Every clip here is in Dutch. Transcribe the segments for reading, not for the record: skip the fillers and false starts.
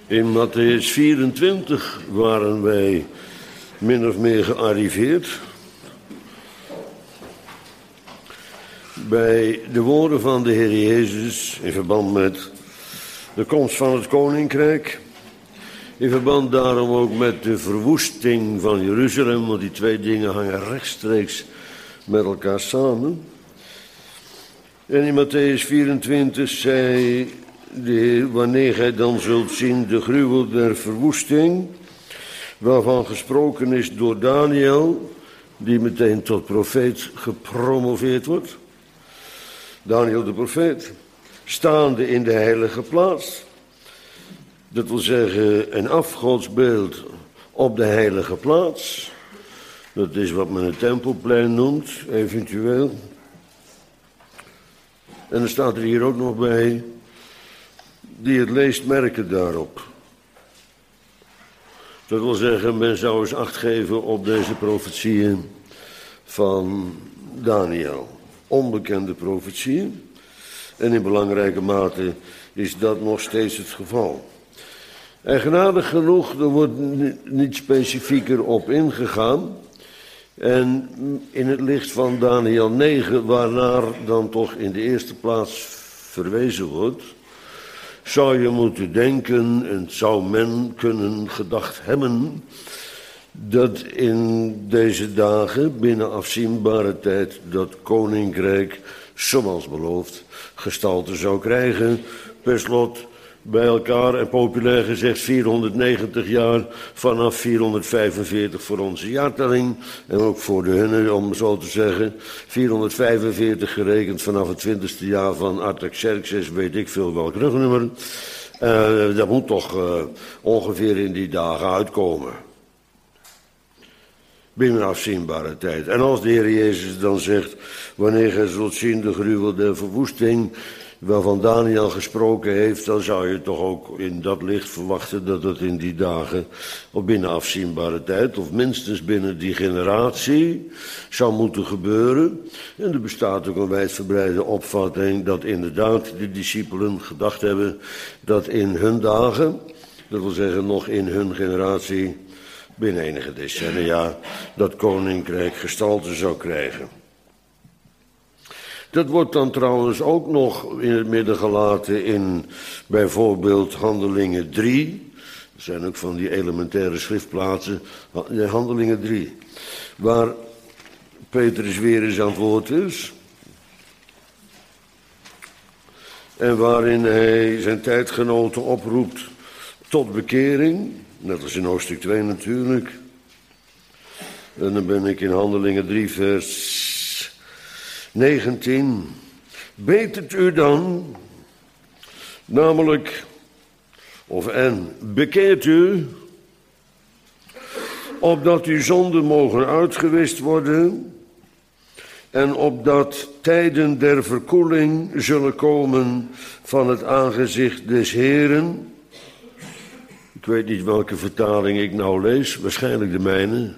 In Mattheüs 24 waren wij min of meer gearriveerd bij de woorden van de Heer Jezus in verband met de komst van het Koninkrijk. In verband daarom ook met de verwoesting van Jeruzalem, want die twee dingen hangen rechtstreeks met elkaar samen. En in Mattheüs 24 zei de Heer, wanneer gij dan zult zien de gruwel der verwoesting, waarvan gesproken is door Daniel, die meteen tot profeet gepromoveerd wordt. Daniel de profeet, staande in de heilige plaats. Dat wil zeggen een afgodsbeeld op de heilige plaats. Dat is wat men het tempelplein noemt, eventueel. En er staat er hier ook nog bij, die het leest merken daarop. Dat wil zeggen, men zou eens acht geven op deze profetieën van Daniel. Onbekende profetieën. En in belangrijke mate is dat nog steeds het geval. Eigenaardig genoeg, er wordt niet specifieker op ingegaan. En in het licht van Daniel 9, waarnaar dan toch in de eerste plaats verwezen wordt, zou je moeten denken, en zou men kunnen gedacht hebben, dat in deze dagen, binnen afzienbare tijd, dat koninkrijk, zoals beloofd, gestalte zou krijgen. Per slot bij elkaar en populair gezegd 490 jaar vanaf 445 voor onze jaartelling. En ook voor de hunne, om zo te zeggen. 445 gerekend vanaf het 20e jaar van Artaxerxes, weet ik veel welk rugnummer. Dat moet toch ongeveer in die dagen uitkomen. Binnen afzienbare tijd. En als de Heer Jezus dan zegt, wanneer gij zult zien de gruwel der verwoesting, waarvan Daniel gesproken heeft, dan zou je toch ook in dat licht verwachten dat het in die dagen, of binnen afzienbare tijd, of minstens binnen die generatie, zou moeten gebeuren. En er bestaat ook een wijdverbreide opvatting dat inderdaad de discipelen gedacht hebben dat in hun dagen, dat wil zeggen nog in hun generatie, binnen enige decennia, dat koninkrijk gestalte zou krijgen. Dat wordt dan trouwens ook nog in het midden gelaten in bijvoorbeeld Handelingen 3. Er zijn ook van die elementaire schriftplaatsen, Handelingen 3, waar Petrus weer eens aan het woord is. En waarin hij zijn tijdgenoten oproept tot bekering. Net als in hoofdstuk 2 natuurlijk. En dan ben ik in Handelingen 3 vers 19. Betert u dan, namelijk, bekeert u, opdat uw zonden mogen uitgewist worden, en opdat tijden der verkoeling zullen komen van het aangezicht des Heeren. Ik weet niet welke vertaling ik nou lees, waarschijnlijk de mijne.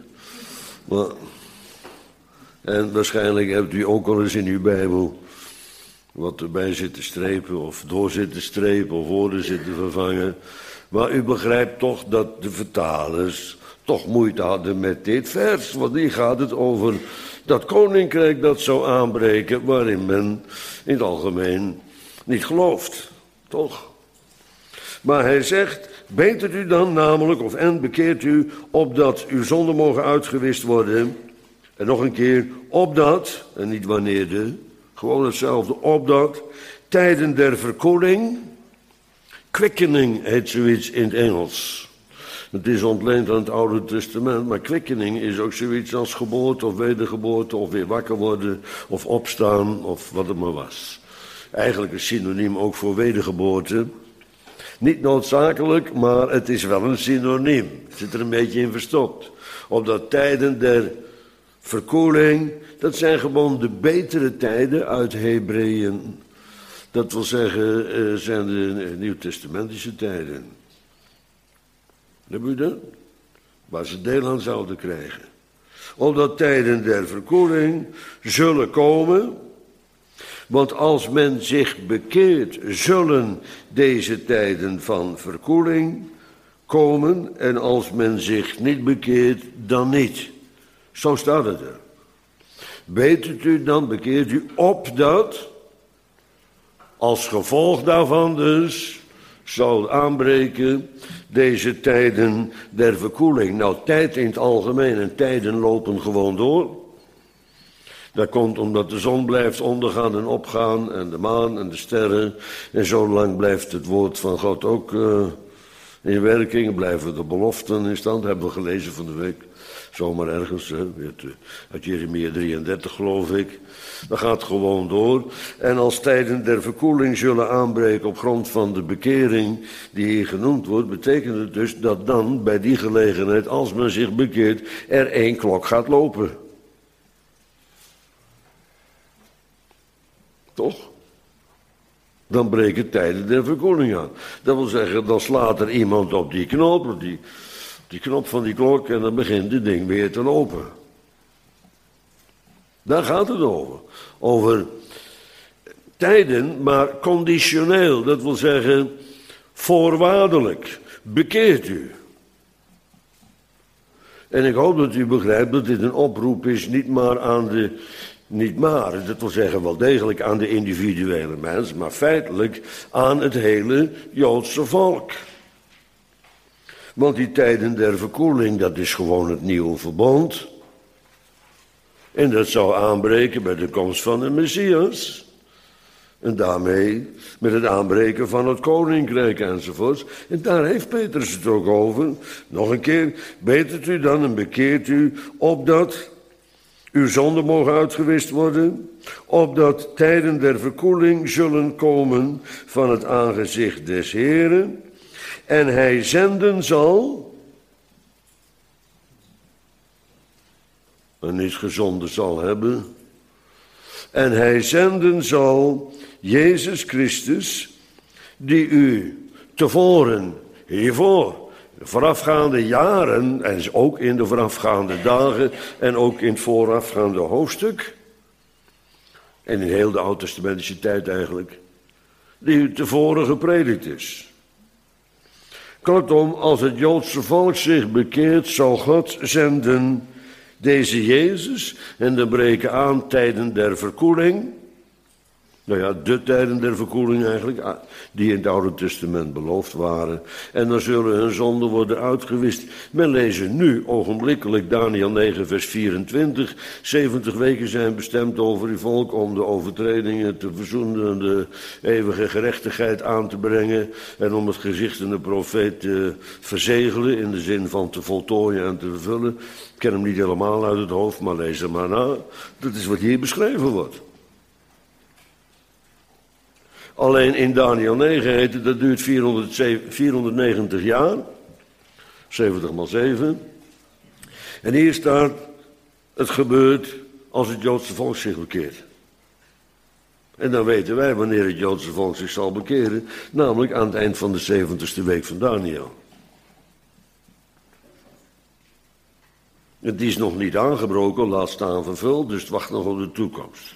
En waarschijnlijk hebt u ook al eens in uw Bijbel wat erbij zit te strepen of door zit te strepen of woorden zit te vervangen. Maar u begrijpt toch dat de vertalers toch moeite hadden met dit vers. Want hier gaat het over dat koninkrijk dat zou aanbreken waarin men in het algemeen niet gelooft. Toch? Maar hij zegt, betert u dan namelijk, bekeert u, opdat uw zonden mogen uitgewist worden. En nog een keer, opdat, en niet wanneer gewoon hetzelfde, opdat, tijden der verkoeling, quickening heet zoiets in het Engels. Het is ontleend aan het Oude Testament, maar quickening is ook zoiets als geboorte of wedergeboorte of weer wakker worden of opstaan of wat het maar was. Eigenlijk een synoniem ook voor wedergeboorte. Niet noodzakelijk, maar het is wel een synoniem. Het zit er een beetje in verstopt. Opdat tijden der verkoeling, dat zijn gewoon de betere tijden uit Hebreeën. Dat wil zeggen, zijn de nieuwtestamentische tijden. Heb u dat? Waar ze deel aan zouden krijgen. Opdat tijden der verkoeling zullen komen. Want als men zich bekeert, zullen deze tijden van verkoeling komen en als men zich niet bekeert, dan niet. Zo staat het er. Betert u dan, bekeert u, opdat, als gevolg daarvan dus, zal aanbreken deze tijden der verkoeling. Nou, tijd in het algemeen en tijden lopen gewoon door. Dat komt omdat de zon blijft ondergaan en opgaan en de maan en de sterren. En zo lang blijft het woord van God ook in werking. Blijven de beloften in stand. Dat hebben we gelezen van de week. Zomaar ergens, uit Jeremia 33 geloof ik. Dat gaat gewoon door. En als tijden der verkoeling zullen aanbreken op grond van de bekering die hier genoemd wordt, betekent het dus dat dan bij die gelegenheid, als men zich bekeert, er één klok gaat lopen. Toch? Dan breken tijden der verkoeling aan. Dat wil zeggen, dan slaat er iemand op die knop, die knop van die klok, en dan begint het ding weer te lopen. Daar gaat het over. Over tijden, maar conditioneel. Dat wil zeggen, voorwaardelijk. Bekeert u. En ik hoop dat u begrijpt dat dit een oproep is, dat wil zeggen wel degelijk aan de individuele mens, maar feitelijk aan het hele Joodse volk. Want die tijden der verkoeling, dat is gewoon het nieuwe verbond. En dat zou aanbreken bij de komst van de Messias. En daarmee met het aanbreken van het koninkrijk enzovoorts. En daar heeft Petrus het ook over. Nog een keer, betert u dan en bekeert u, opdat uw zonden mogen uitgewist worden, opdat tijden der verkoeling zullen komen van het aangezicht des Heeren, en hij zenden zal, en niet gezonden zal hebben, en hij zenden zal Jezus Christus, die u tevoren, hiervoor, de voorafgaande jaren, en ook in de voorafgaande dagen, en ook in het voorafgaande hoofdstuk, en in heel de Oud-testamentische tijd eigenlijk, die u tevoren gepredikt is. Kortom, als het Joodse volk zich bekeert, zal God zenden deze Jezus, en dan breken aan tijden der verkoeling. Nou ja, de tijden der verkoeling eigenlijk, die in het Oude Testament beloofd waren. En dan zullen hun zonden worden uitgewist. Men lezen nu ogenblikkelijk Daniel 9 vers 24. 70 weken zijn bestemd over uw volk om de overtredingen te verzoenen en de eeuwige gerechtigheid aan te brengen. En om het gezichtende profeet te verzegelen in de zin van te voltooien en te vervullen. Ik ken hem niet helemaal uit het hoofd, maar lees er maar na. Dat is wat hier beschreven wordt. Alleen in Daniel 9 heet het, dat duurt 490 jaar. 70 maal 7. En hier staat, het gebeurt als het Joodse volk zich bekeert. En dan weten wij wanneer het Joodse volk zich zal bekeren. Namelijk aan het eind van de 70ste week van Daniel. Het is nog niet aangebroken, laat staan vervuld, dus het wacht nog op de toekomst.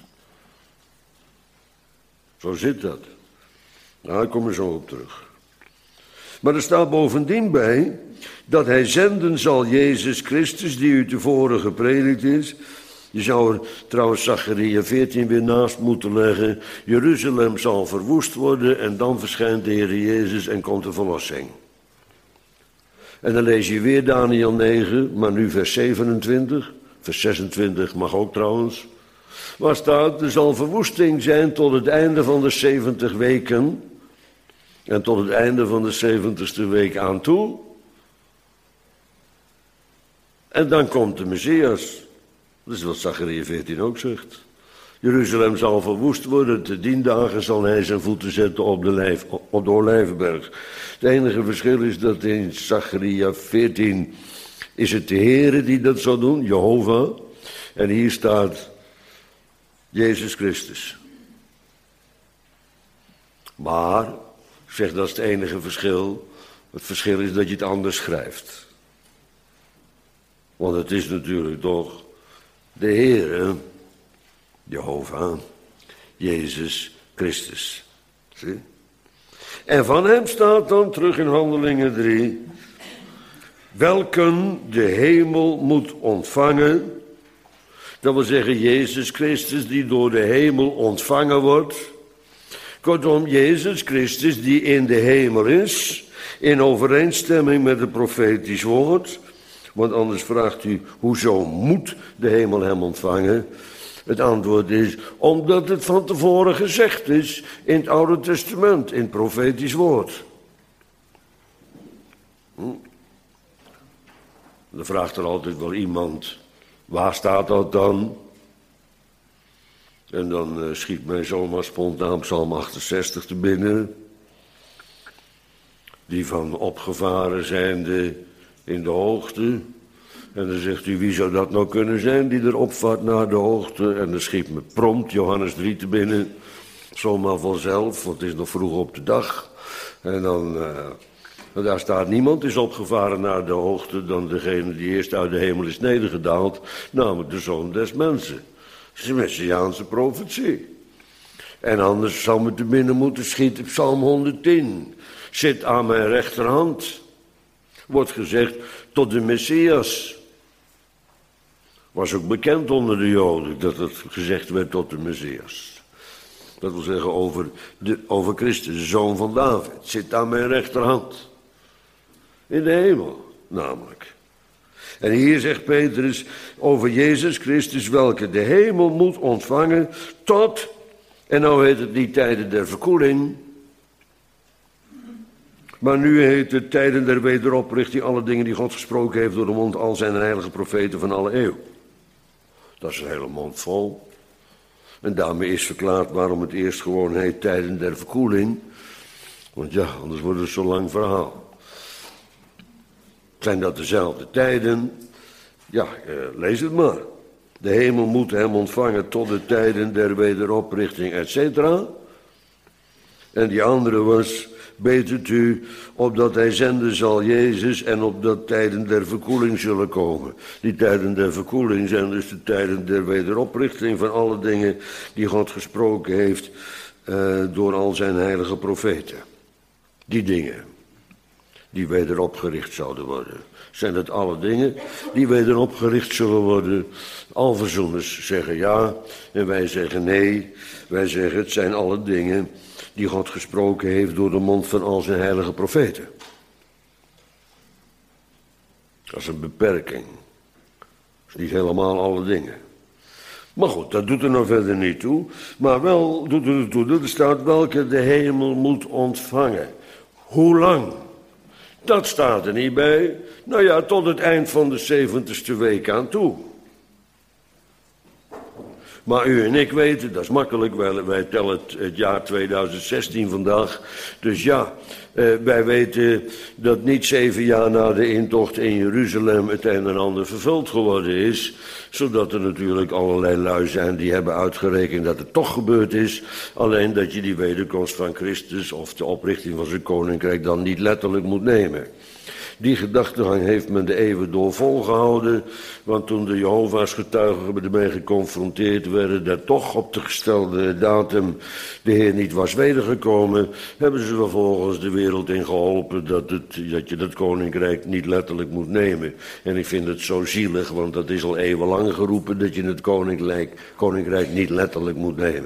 Zo zit dat. Nou, ik kom er zo op terug. Maar er staat bovendien bij dat hij zenden zal Jezus Christus, die u tevoren gepredikt is. Je zou er trouwens Zacharia 14 weer naast moeten leggen. Jeruzalem zal verwoest worden en dan verschijnt de Heer Jezus en komt de verlossing. En dan lees je weer Daniel 9, maar nu vers 27. Vers 26 mag ook trouwens. Waar staat, er zal verwoesting zijn tot het einde van de 70 weken. En tot het einde van de 70ste week aan toe. En dan komt de Messias. Dat is wat Zacharia 14 ook zegt. Jeruzalem zal verwoest worden, te 10 dagen zal hij zijn voeten zetten op de Olijfberg. Het enige verschil is dat in Zacharia 14 is het de Heere die dat zal doen, Jehovah. En hier staat Jezus Christus. Maar, ik zeg dat is het enige verschil. Het verschil is dat je het anders schrijft. Want het is natuurlijk toch de Heere, Jehovah, Jezus Christus. Zie? En van hem staat dan, terug in Handelingen 3, welken de hemel moet ontvangen. Dat wil zeggen Jezus Christus die door de hemel ontvangen wordt. Kortom, Jezus Christus die in de hemel is, in overeenstemming met het profetisch woord. Want anders vraagt u, hoezo moet de hemel hem ontvangen? Het antwoord is, omdat het van tevoren gezegd is in het Oude Testament, in het profetisch woord. Dan vraagt er altijd wel iemand, waar staat dat dan? En dan schiet mij zomaar spontaan Psalm 68 te binnen. Die van opgevaren zijnde in de hoogte. En dan zegt u, wie zou dat nou kunnen zijn die er opvaart naar de hoogte? En dan schiet me prompt Johannes 3 te binnen. Zomaar vanzelf, want het is nog vroeg op de dag. En dan, daar staat niemand is opgevaren naar de hoogte dan degene die eerst uit de hemel is nedergedaald. Namelijk de Zoon des Mensen. Dat is een Messiaanse profetie. En anders zou me te binnen moeten schieten Psalm 110. Zit aan mijn rechterhand. Wordt gezegd tot de Messias. Was ook bekend onder de Joden dat het gezegd werd tot de Messias. Dat wil zeggen over Christus, de Zoon van David. Zit aan mijn rechterhand. In de hemel, namelijk. En hier zegt Petrus over Jezus Christus, welke de hemel moet ontvangen tot, en nou heet het niet tijden der verkoeling, maar nu heet het tijden der wederoprichting, alle dingen die God gesproken heeft door de mond al zijn heilige profeten van alle eeuw. Dat is een hele mond vol. En daarmee is verklaard waarom het eerst gewoon heet tijden der verkoeling. Want ja, anders wordt het zo'n lang verhaal. Zijn dat dezelfde tijden? Ja, lees het maar. De hemel moet hem ontvangen tot de tijden der wederoprichting, etc. En die andere was, betert u, opdat hij zenden zal Jezus en opdat tijden der verkoeling zullen komen. Die tijden der verkoeling zijn dus de tijden der wederoprichting van alle dingen die God gesproken heeft door al zijn heilige profeten. Die dingen die wederopgericht zouden worden. Zijn het alle dingen die wederopgericht zullen worden? Alverzoeners zeggen ja en wij zeggen nee. Wij zeggen het zijn alle dingen die God gesproken heeft door de mond van al zijn heilige profeten. Dat is een beperking. Dat is niet helemaal alle dingen. Maar goed, dat doet er nog verder niet toe. Maar wel doet er toe dat er staat welke de hemel moet ontvangen. Hoe lang? Dat staat er niet bij. Nou ja, tot het eind van de 70ste week aan toe. Maar u en ik weten, dat is makkelijk, wij tellen het jaar 2016 vandaag. Dus ja, wij weten dat niet 7 jaar na de intocht in Jeruzalem het een en ander vervuld geworden is. Zodat er natuurlijk allerlei lui zijn die hebben uitgerekend dat het toch gebeurd is. Alleen dat je die wederkomst van Christus of de oprichting van zijn koninkrijk dan niet letterlijk moet nemen. Die gedachtegang heeft men de eeuwen door volgehouden, want toen de Jehovah's getuigen ermee geconfronteerd werden dat toch op de gestelde datum de Heer niet was wedergekomen, hebben ze vervolgens de wereld in geholpen dat je dat koninkrijk niet letterlijk moet nemen. En ik vind het zo zielig, want dat is al eeuwenlang geroepen dat je het koninkrijk niet letterlijk moet nemen.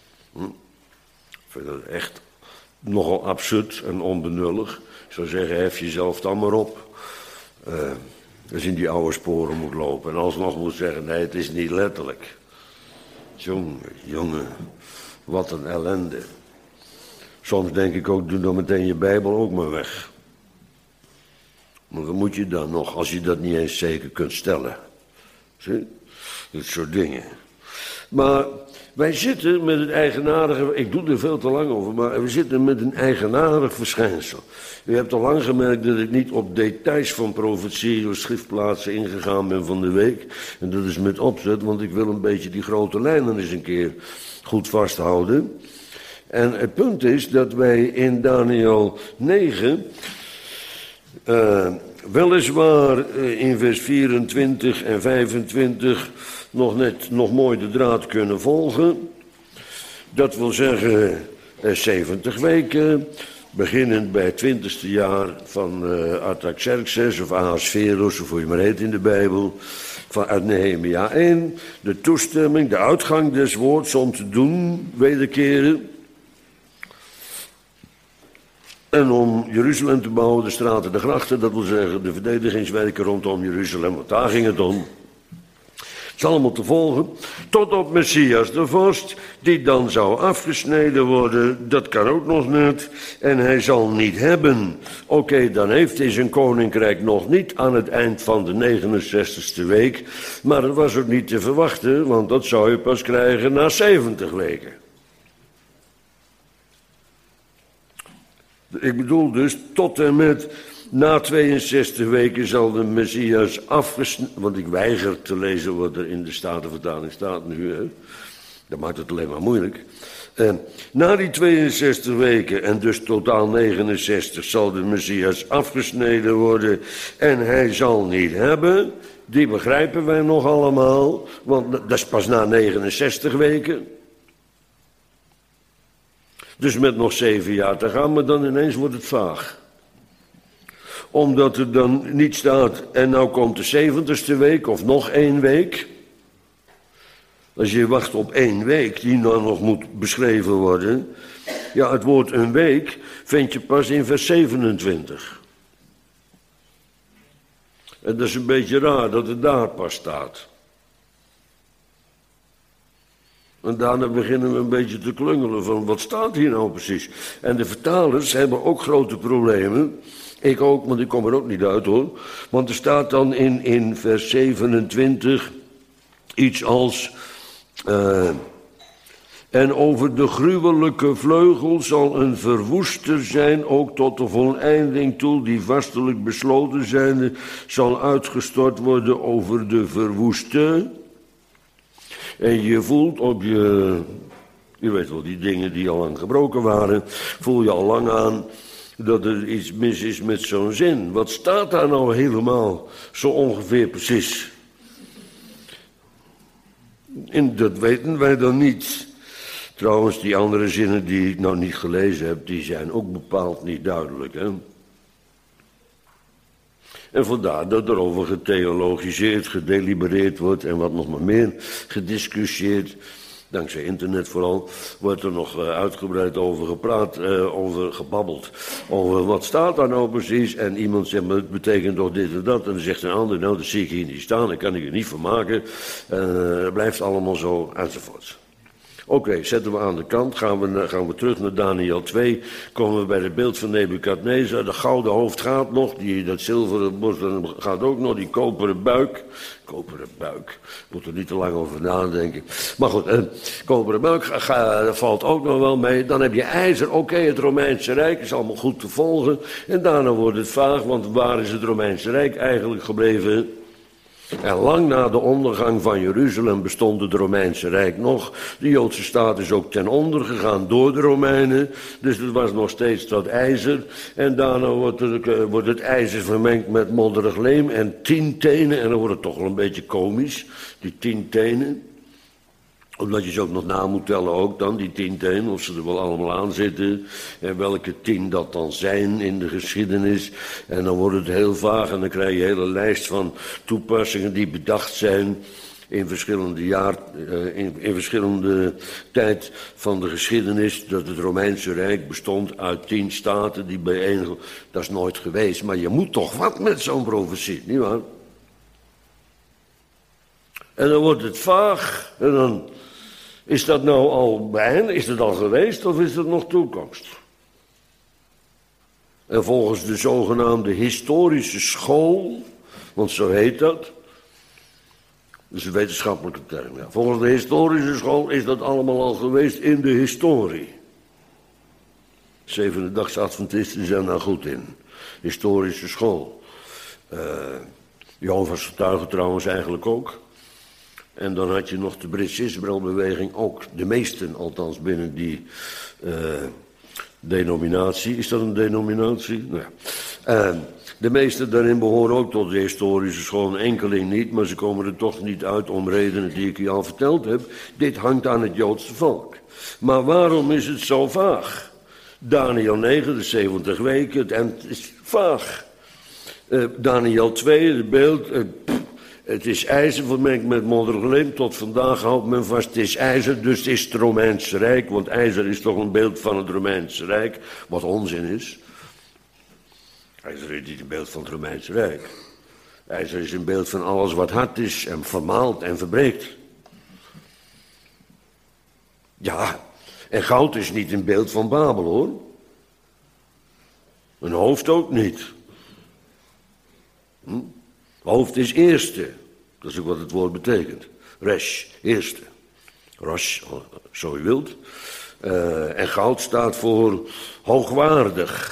Ik vind het echt nogal absurd en onbenullig. Ik zou zeggen, hef jezelf dan maar op. Als je in die oude sporen moet lopen. En alsnog moet zeggen, nee, het is niet letterlijk. Jongen, wat een ellende. Soms denk ik ook, doe dan meteen je Bijbel ook maar weg. Maar wat moet je dan nog, als je dat niet eens zeker kunt stellen? Zie? Dit soort dingen. Maar wij zitten met het eigenaardige, ik doe er veel te lang over, maar we zitten met een eigenaardig verschijnsel. U hebt al lang gemerkt dat ik niet op details van profetie door schriftplaatsen ingegaan ben van de week. En dat is met opzet, want ik wil een beetje die grote lijnen eens een keer goed vasthouden. En het punt is dat wij in Daniel 9, weliswaar in vers 24 en 25 nog mooi de draad kunnen volgen. Dat wil zeggen 70 weken, beginnend bij het 20e jaar van Artaxerxes of Ahasverus, of hoe je maar heet in de Bijbel, uit Nehemia 1, de toestemming, de uitgang des woords om te doen, wederkeren. En om Jeruzalem te bouwen, de straten, de grachten, dat wil zeggen de verdedigingswerken rondom Jeruzalem, want daar ging het om. Het is allemaal te volgen, tot op Messias de vorst, die dan zou afgesneden worden, dat kan ook nog net, en hij zal niet hebben. Oké, dan heeft hij zijn koninkrijk nog niet aan het eind van de 69ste week, maar dat was ook niet te verwachten, want dat zou je pas krijgen na 70 weken. Ik bedoel dus, tot en met na 62 weken zal de Messias afgesneden, want ik weiger te lezen wat er in de Statenvertaling staat nu, hè. Dat maakt het alleen maar moeilijk. Na die 62 weken, en dus totaal 69, zal de Messias afgesneden worden en hij zal niet hebben. Die begrijpen wij nog allemaal, want dat is pas na 69 weken. Dus met nog 7 jaar te gaan, maar dan ineens wordt het vaag. Omdat er dan niet staat, en nou komt de 70ste week of nog 1 week. Als je wacht op 1 week, die dan nog moet beschreven worden. Ja, het woord een week vind je pas in vers 27. En dat is een beetje raar dat het daar pas staat. En daarna beginnen we een beetje te klungelen van wat staat hier nou precies. En de vertalers hebben ook grote problemen. Ik ook, want ik kom er ook niet uit hoor. Want er staat dan in vers 27 iets als... en over de gruwelijke vleugel zal een verwoester zijn, ook tot de voleinding toe, die vastelijk besloten zijnde, zal uitgestort worden over de verwoeste. En je voelt op je weet wel, die dingen die al lang gebroken waren, voel je al lang aan dat er iets mis is met zo'n zin. Wat staat daar nou helemaal zo ongeveer precies? En dat weten wij dan niet. Trouwens, die andere zinnen die ik nou niet gelezen heb, die zijn ook bepaald niet duidelijk, hè? En vandaar dat er over getheologiseerd, gedelibereerd wordt en wat nog maar meer gediscussieerd. Dankzij internet vooral, wordt er nog uitgebreid over gepraat, over gebabbeld. Over wat staat daar nou precies? En iemand zegt, maar het betekent toch dit en dat. En dan zegt een ander, nou dat zie ik hier niet staan, daar kan ik er niet van maken. Het blijft allemaal zo, enzovoort. Oké, zetten we aan de kant, gaan we terug naar Daniel 2, komen we bij het beeld van Nebukadnezar. De gouden hoofd gaat nog, dat zilveren borst gaat ook nog, die koperen buik. Koperen buik, ik moet er niet te lang over nadenken. Maar goed, koperen buik valt ook nog wel mee. Dan heb je ijzer, oké, het Romeinse Rijk is allemaal goed te volgen. En daarna wordt het vaag, want waar is het Romeinse Rijk eigenlijk gebleven? En lang na de ondergang van Jeruzalem bestond het Romeinse Rijk nog. De Joodse staat is ook ten onder gegaan door de Romeinen. Dus het was nog steeds dat ijzer. En daarna wordt het ijzer vermengd met modderig leem en 10 tenen. En dan wordt het toch wel een beetje komisch, die 10 tenen. Omdat je ze ook nog na moet tellen ook dan, die 10 tenen, of ze er wel allemaal aan zitten. En welke 10 dat dan zijn in de geschiedenis. En dan wordt het heel vaag en dan krijg je een hele lijst van toepassingen die bedacht zijn in verschillende tijd van de geschiedenis. Dat het Romeinse Rijk bestond uit 10 staten die bijeen... Dat is nooit geweest, maar je moet toch wat met zo'n profetie, nietwaar? En dan wordt het vaag en dan... Is dat nou al beëindigd? Is het al geweest of is het nog toekomst? En volgens de zogenaamde historische school, want zo heet dat. Dat is een wetenschappelijke term. Ja. Volgens de historische school is dat allemaal al geweest in de historie. Zevende-dagse Adventisten zijn daar goed in. Historische school. Jehovah's getuigen trouwens eigenlijk ook. En dan had je nog de Britse Israëlbeweging, ook de meesten althans binnen die denominatie. Is dat een denominatie? Nou ja. De meesten daarin behoren ook tot de historische school, een enkeling niet, maar ze komen er toch niet uit om redenen die ik je al verteld heb. Dit hangt aan het Joodse volk. Maar waarom is het zo vaag? Daniel 9, de 70 weken, en het is vaag. Daniel 2, het beeld, het is ijzer vermengd met moddergleem. Tot vandaag houdt men vast, het is ijzer, dus het is het Romeinse Rijk. Want ijzer is toch een beeld van het Romeinse Rijk, wat onzin is. IJzer is niet een beeld van het Romeinse Rijk. IJzer is een beeld van alles wat hard is en vermaalt en verbreekt. Ja, en goud is niet een beeld van Babel, hoor. Een hoofd ook niet. Hoofd is eerste. Dat is ook wat het woord betekent. Resh, eerste. Rosh, zo je wilt. En goud staat voor hoogwaardig.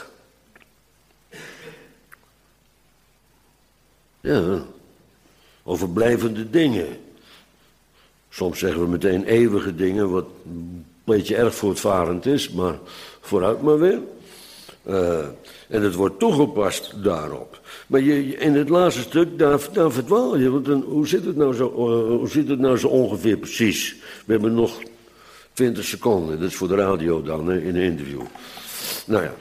Ja, overblijvende dingen. Soms zeggen we meteen eeuwige dingen, wat een beetje erg voortvarend is, maar vooruit maar weer. En het wordt toegepast daarop. Maar in het laatste stuk, daar verdwaal je. Want hoe zit het nou zo ongeveer precies? We hebben nog 20 seconden, dat is voor de radio dan, in een interview. Nou ja,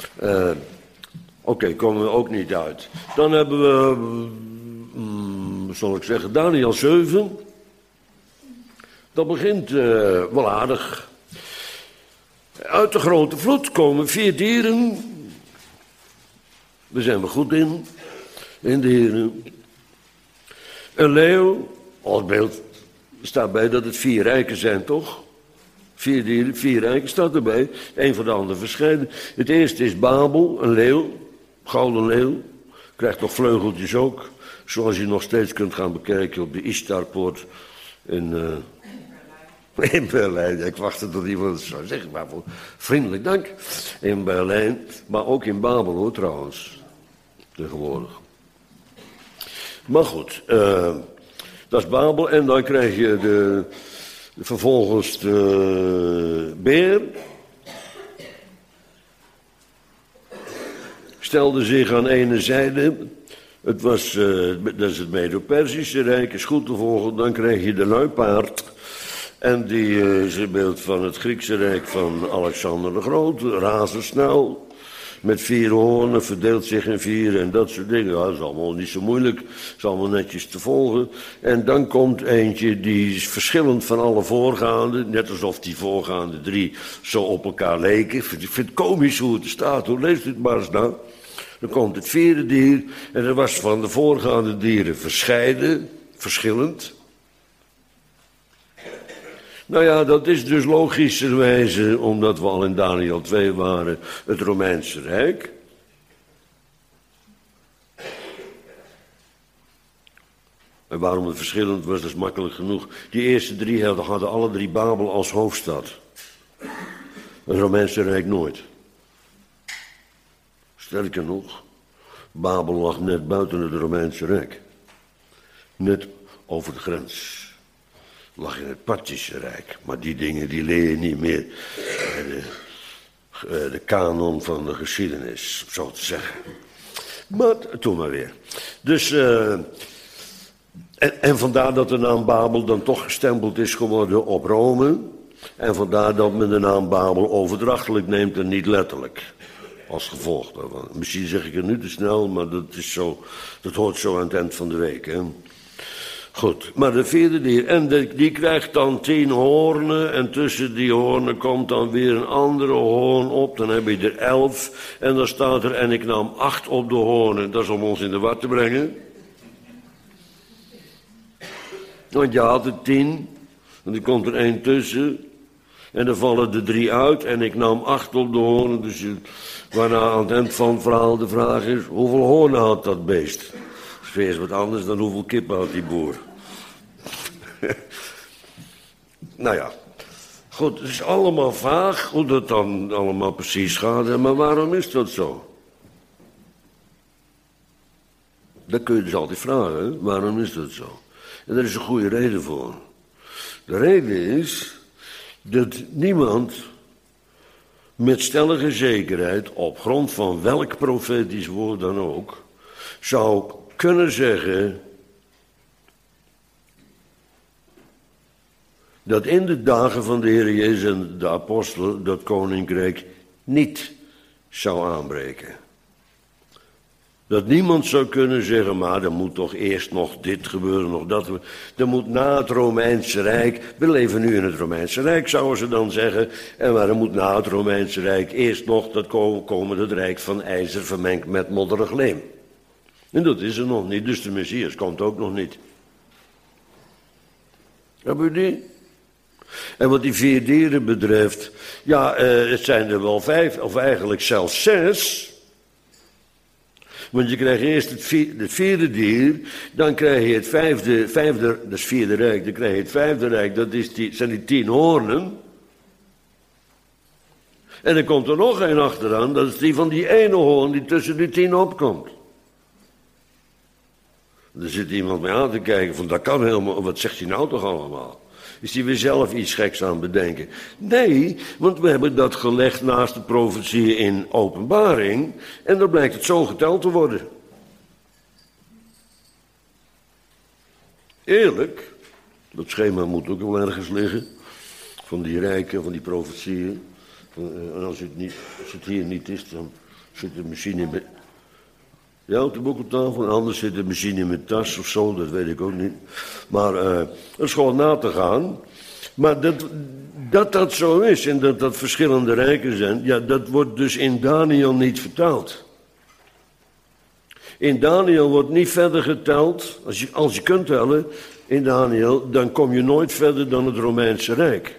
oké, komen we ook niet uit. Dan hebben we, zal ik zeggen, Daniel 7. Dat begint wel aardig. Uit de grote vloed komen 4 dieren. Daar zijn we goed in de heren. Een leeuw, als beeld staat bij dat het 4 rijken zijn, toch? 4 dieren, 4 rijken staat erbij. Een van de anderen verschijnen. Het eerste is Babel, een leeuw, gouden leeuw. Krijgt nog vleugeltjes ook. Zoals je nog steeds kunt gaan bekijken op de Ishtarpoort in Berlijn. Ik wachtte tot iemand het zou zeggen, maar voor vriendelijk dank. In Berlijn, maar ook in Babel hoor trouwens. Tegenwoordig. Maar goed, dat is Babel. En dan krijg je vervolgens de beer. Stelde zich aan ene zijde. Het was, dat is het Medo-Persische Rijk, is goed te volgen. Dan krijg je de luipaard. En die is een beeld van het Griekse Rijk van Alexander de Grote. Razendsnel. Met 4 hoornen, verdeelt zich in 4 en dat soort dingen. Ja, dat is allemaal niet zo moeilijk. Dat is allemaal netjes te volgen. En dan komt eentje die is verschillend van alle voorgaande. Net alsof die voorgaande 3 zo op elkaar leken. Ik vind het komisch hoe het er staat. Hoe leest het maar eens nou? Dan komt het 4e dier. En dat was van de voorgaande dieren verschillend. Nou ja, dat is dus logischerwijze, omdat we al in Daniel 2 waren, het Romeinse Rijk. En waarom het verschillend was, dat is makkelijk genoeg. Die eerste 3 hadden alle 3 Babel als hoofdstad. Het Romeinse Rijk nooit. Sterker nog, Babel lag net buiten het Romeinse Rijk. Net over de grens. Lag in het Parthische Rijk. Maar die dingen die leer je niet meer bij de kanon van de geschiedenis, zo te zeggen. Maar toen maar weer. Dus, en vandaar dat de naam Babel dan toch gestempeld is geworden op Rome. En vandaar dat men de naam Babel overdrachtelijk neemt en niet letterlijk. Als gevolg daarvan. Misschien zeg ik het nu te snel, maar dat hoort zo aan het eind van de week, hè. Goed, maar de 4e dier, en die krijgt dan 10 hoornen, en tussen die hoornen komt dan weer een andere hoorn op, dan heb je er 11, en dan staat er, en ik nam 8 op de hoornen, dat is om ons in de war te brengen. Want je had er 10, en er komt er 1 tussen, en dan vallen er 3 uit, en ik nam 8 op de hoornen, dus waarna aan het eind van het verhaal de vraag is, hoeveel hoornen had dat beest? Dat is weer wat anders dan hoeveel kippen had die boer. Nou ja, goed, het is allemaal vaag hoe dat dan allemaal precies gaat, maar waarom is dat zo? Dat kun je dus altijd vragen, hè? Waarom is dat zo? En daar is een goede reden voor. De reden is dat niemand met stellige zekerheid, op grond van welk profetisch woord dan ook, zou kunnen zeggen dat in de dagen van de Heer Jezus en de apostelen dat koninkrijk niet zou aanbreken. Dat niemand zou kunnen zeggen, maar er moet toch eerst nog dit gebeuren, nog dat gebeuren. Er moet na het Romeinse Rijk, we leven nu in het Romeinse Rijk, zouden ze dan zeggen. En maar er moet na het Romeinse Rijk eerst nog dat komen het Rijk van ijzer vermengd met modderig leem. En dat is er nog niet, dus de Messias komt ook nog niet. Hebben we die? En wat die 4 dieren betreft, ja, het zijn er wel 5, of eigenlijk zelfs 6. Want je krijgt eerst het 4e dier, dan krijg je het vijfde, dat is 4e rijk, dan krijg je het 5e rijk, dat zijn die 10 hoornen. En dan komt er nog een achteraan, dat is die van die ene hoorn die tussen die 10 opkomt. Er zit iemand mee aan te kijken van, dat kan helemaal, wat zegt hij nou toch allemaal? Is hij weer zelf iets geks aan het bedenken? Nee, want we hebben dat gelegd naast de profetieën in Openbaring. En dan blijkt het zo geteld te worden. Eerlijk, dat schema moet ook wel ergens liggen. Van die rijken, van die profetieën. En als het hier niet is, dan zit het misschien in... Ja, op de boek op tafel. Anders zit het misschien in mijn tas of zo, dat weet ik ook niet. Maar dat is gewoon na te gaan. Maar dat zo is en dat verschillende rijken zijn, ja, dat wordt dus in Daniel niet vertaald. In Daniel wordt niet verder geteld, als je kunt tellen, in Daniel, dan kom je nooit verder dan het Romeinse Rijk.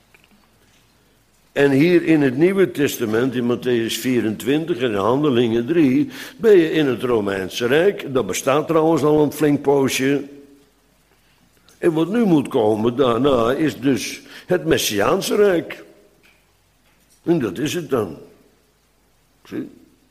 En hier in het Nieuwe Testament, in Matthäus 24 en in Handelingen 3, ben je in het Romeinse Rijk. Dat bestaat trouwens al een flink poosje. En wat nu moet komen daarna is dus het Messiaanse Rijk. En dat is het dan. Zie?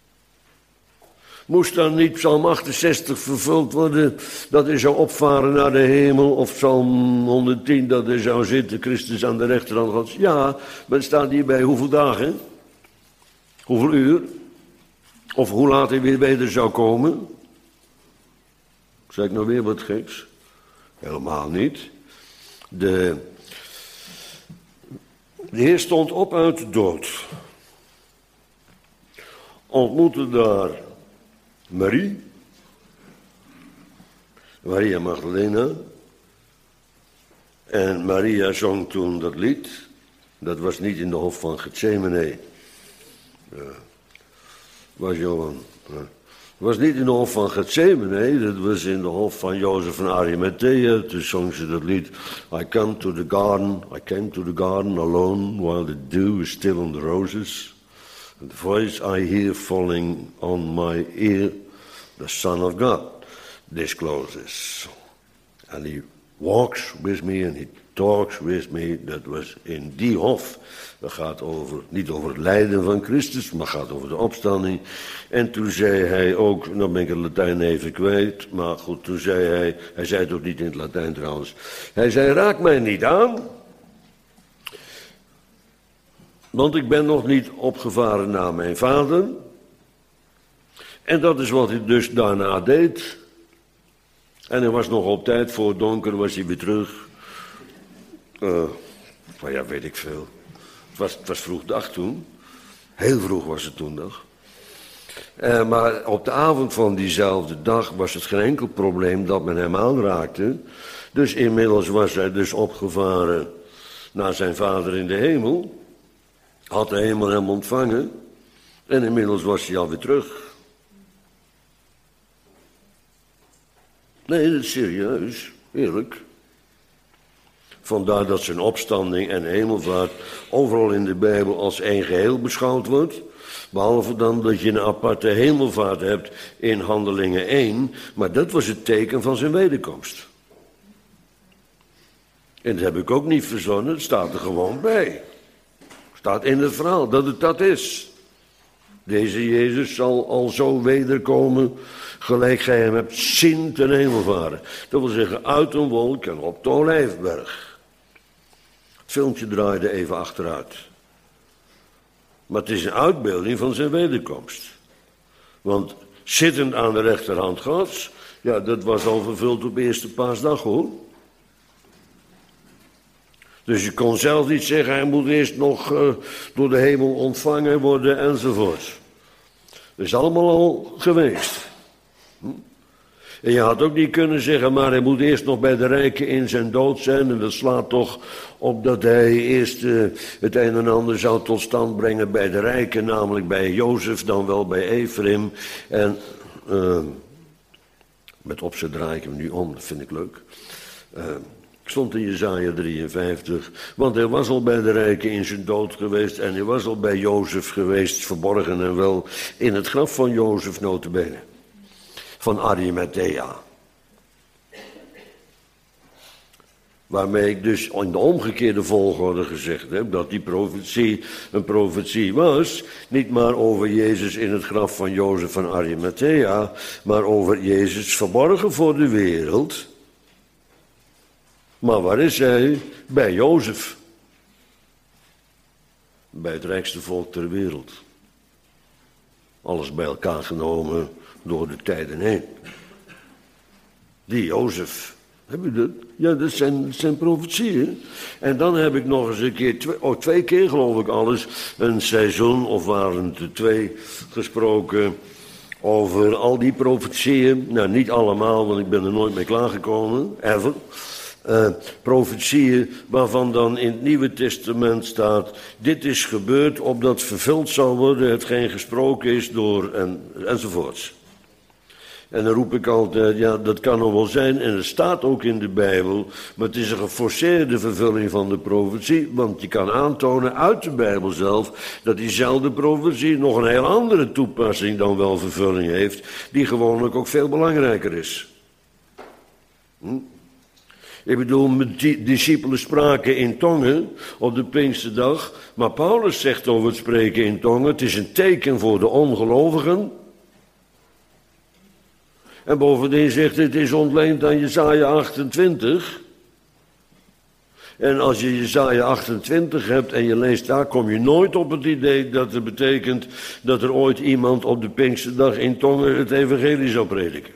Moest dan niet Psalm 68 vervuld worden, dat hij zou opvaren naar de hemel, of Psalm 110, dat hij zou zitten, Christus aan de rechterhand Gods? Ja, maar het staat hierbij hoeveel dagen? Hoeveel uur? Of hoe laat hij weer weder zou komen? Zeg ik nou weer wat geks? Helemaal niet. De Heer stond op uit de dood. Ontmoette daar Maria Magdalena. En Maria zong toen dat lied. Dat was niet in de hof van Getsemane. Was Johan. Het was niet in de hof van Getsemane, dat was in de hof van Jozef van Arimathea. Toen zong ze dat lied. I came to the garden alone, while the dew is still on the roses. And the voice I hear falling on my ear, the Son of God discloses. And he walks with me and he talks with me. Dat was in die hof. Dat gaat niet over het lijden van Christus, maar gaat over de opstanding. En toen zei hij ook, nou ben ik het Latijn even kwijt, maar goed, toen zei hij zei het ook niet in het Latijn trouwens. Hij zei, raak mij niet aan, want ik ben nog niet opgevaren naar mijn vader. En dat is wat hij dus daarna deed. En hij was nog op tijd, voor het donker was hij weer terug. Maar ja, weet ik veel. Het was vroeg dag toen. Heel vroeg was het toen nog. Maar op de avond van diezelfde dag was het geen enkel probleem dat men hem aanraakte. Dus inmiddels was hij dus opgevaren naar zijn vader in de hemel. Had de hemel hem ontvangen. En inmiddels was hij alweer terug. Nee, dat is serieus, eerlijk. Vandaar dat zijn opstanding en hemelvaart overal in de Bijbel als één geheel beschouwd wordt. Behalve dan dat je een aparte hemelvaart hebt in Handelingen 1. Maar dat was het teken van zijn wederkomst. En dat heb ik ook niet verzonnen, het staat er gewoon bij. Het staat in het verhaal dat het dat is. Deze Jezus zal al zo wederkomen, gelijk gij hem hebt zien ten hemel varen. Dat wil zeggen uit een wolk en op de Olijfberg. Het filmpje draaide even achteruit. Maar het is een uitbeelding van zijn wederkomst. Want zittend aan de rechterhand Gods, ja, dat was al vervuld op eerste paasdag hoor. Dus je kon zelf niet zeggen, hij moet eerst nog door de hemel ontvangen worden enzovoort. Dat is allemaal al geweest. En je had ook niet kunnen zeggen, maar hij moet eerst nog bij de rijken in zijn dood zijn. En dat slaat toch op dat hij eerst het een en ander zou tot stand brengen bij de rijken. Namelijk bij Jozef, dan wel bij Ephraim. En met opzet draai ik hem nu om, dat vind ik leuk. Ik stond in Jesaja 53, want hij was al bij de rijken in zijn dood geweest en hij was al bij Jozef geweest, verborgen en wel in het graf van Jozef nota bene, van Arimathea. Waarmee ik dus in de omgekeerde volgorde gezegd heb dat die profetie een profetie was, niet maar over Jezus in het graf van Jozef van Arimathea, maar over Jezus verborgen voor de wereld. Maar waar is hij? Bij Jozef. Bij het rijkste volk ter wereld. Alles bij elkaar genomen door de tijden heen. Die Jozef. Heb je dat? Ja, dat zijn profetieën. En dan heb ik nog eens een keer, twee keer geloof ik alles, een seizoen, of waren het 2, gesproken over al die profetieën. Nou, niet allemaal, want ik ben er nooit mee klaargekomen, ever. Profetieën waarvan dan in het Nieuwe Testament staat, dit is gebeurd opdat vervuld zal worden hetgeen gesproken is door enzovoorts. En dan roep ik altijd, ja, dat kan nog wel zijn en het staat ook in de Bijbel, maar het is een geforceerde vervulling van de profetie, want je kan aantonen uit de Bijbel zelf dat diezelfde profetie nog een heel andere toepassing dan wel vervulling heeft, die gewoonlijk ook veel belangrijker is. Ik bedoel, met discipelen spraken in tongen op de Pinksterdag, maar Paulus zegt over het spreken in tongen, het is een teken voor de ongelovigen. En bovendien zegt het is ontleend aan Jesaja 28. En als je Jesaja 28 hebt en je leest daar, kom je nooit op het idee dat het betekent dat er ooit iemand op de Pinksterdag in tongen het evangelie zou prediken.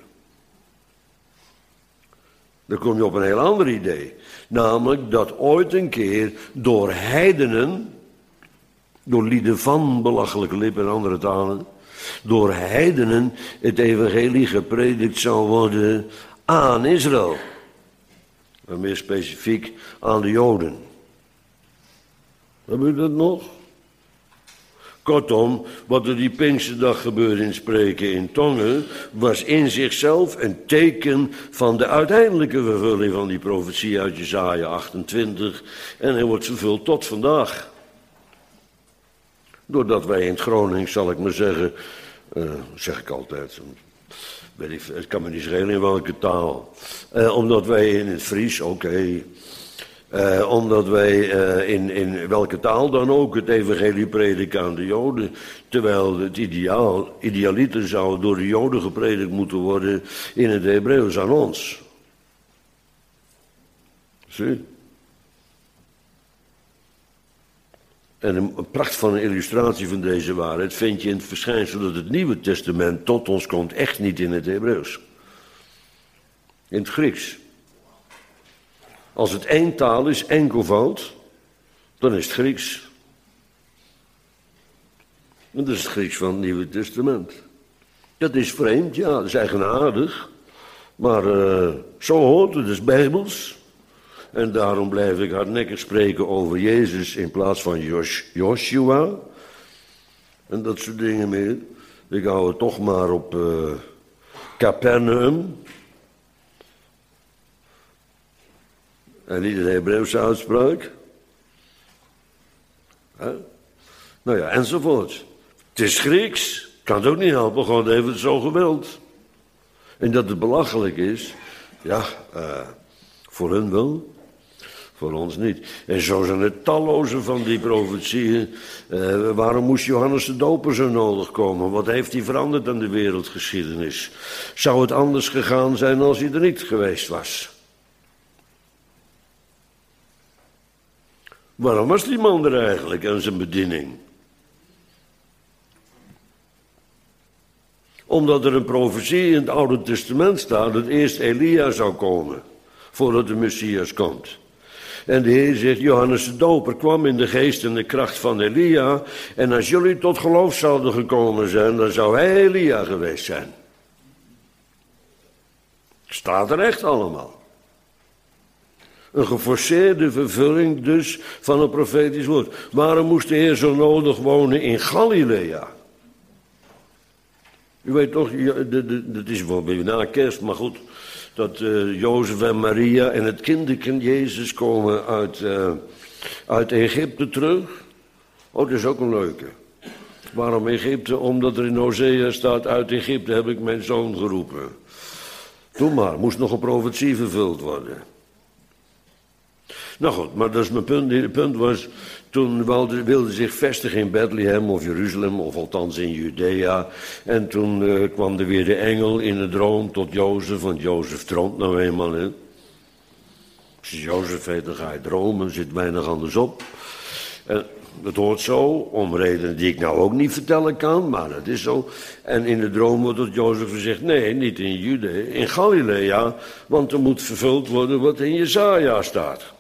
Dan kom je op een heel ander idee. Namelijk dat ooit een keer door heidenen, door lieden van belachelijke lippen en andere talen, door heidenen het evangelie gepredikt zou worden aan Israël. Maar meer specifiek aan de Joden. Hebben we dat nog? Kortom, wat er die Pinksterdag gebeurde in spreken in tongen, was in zichzelf een teken van de uiteindelijke vervulling van die profetie uit Jesaja 28. En hij wordt vervuld tot vandaag. Doordat wij in het Gronings, zal ik maar zeggen, zeg ik altijd, het kan me niet schelen in welke taal. Omdat wij in het Fries, omdat wij in welke taal dan ook het evangelie prediken aan de Joden. Terwijl het idealiter zou door de Joden gepredikt moeten worden in het Hebreeuws aan ons. Zie? En een pracht van een illustratie van deze waarheid vind je in het verschijnsel dat het Nieuwe Testament tot ons komt echt niet in het Hebreeuws. In het Grieks. Als het één taal is, enkelvoud, dan is het Grieks. En dat is het Grieks van het Nieuwe Testament. Dat is vreemd, ja, dat is eigenaardig. Maar zo hoort het, is bijbels. En daarom blijf ik hardnekkig spreken over Jezus in plaats van Joshua. En dat soort dingen meer. Ik hou het toch maar op Capernaum. En niet een Hebreeuwse uitspraak. Nou ja, enzovoort. Het is Grieks. Kan het ook niet helpen, God heeft het zo gewild. En dat het belachelijk is, ja, voor hun wel. Voor ons niet. En zo zijn er talloze van die profetieën. Waarom moest Johannes de Doper zo nodig komen? Wat heeft hij veranderd aan de wereldgeschiedenis? Zou het anders gegaan zijn als hij er niet geweest was? Waarom was die man er eigenlijk en zijn bediening? Omdat er een profetie in het Oude Testament staat dat eerst Elia zou komen, voordat de Messias komt. En de Heer zegt, Johannes de Doper kwam in de geest en de kracht van Elia. En als jullie tot geloof zouden gekomen zijn, dan zou hij Elia geweest zijn. Staat er echt allemaal. Een geforceerde vervulling dus van een profetisch woord. Waarom moest de Heer zo nodig wonen in Galilea? U weet toch, dat is wel weer na kerst, maar goed, dat Jozef en Maria en het kinderkind Jezus komen uit Egypte terug. Oh, dat is ook een leuke. Waarom Egypte? Omdat er in Hosea staat, uit Egypte heb ik mijn zoon geroepen. Doe maar, moest nog een profetie vervuld worden. Nou goed, maar dat is mijn punt. Het punt was, toen wilde zich vestigen in Bethlehem of Jeruzalem, of althans in Judea. En toen kwam er weer de engel in de droom tot Jozef, want Jozef droomt nou eenmaal. Hè. Als je Jozef heet, dan ga je dromen, zit weinig anders op. En dat hoort zo, om redenen die ik nou ook niet vertellen kan, maar dat is zo. En in de droom wordt tot Jozef gezegd, nee, niet in Judea, in Galilea, want er moet vervuld worden wat in Jesaja staat.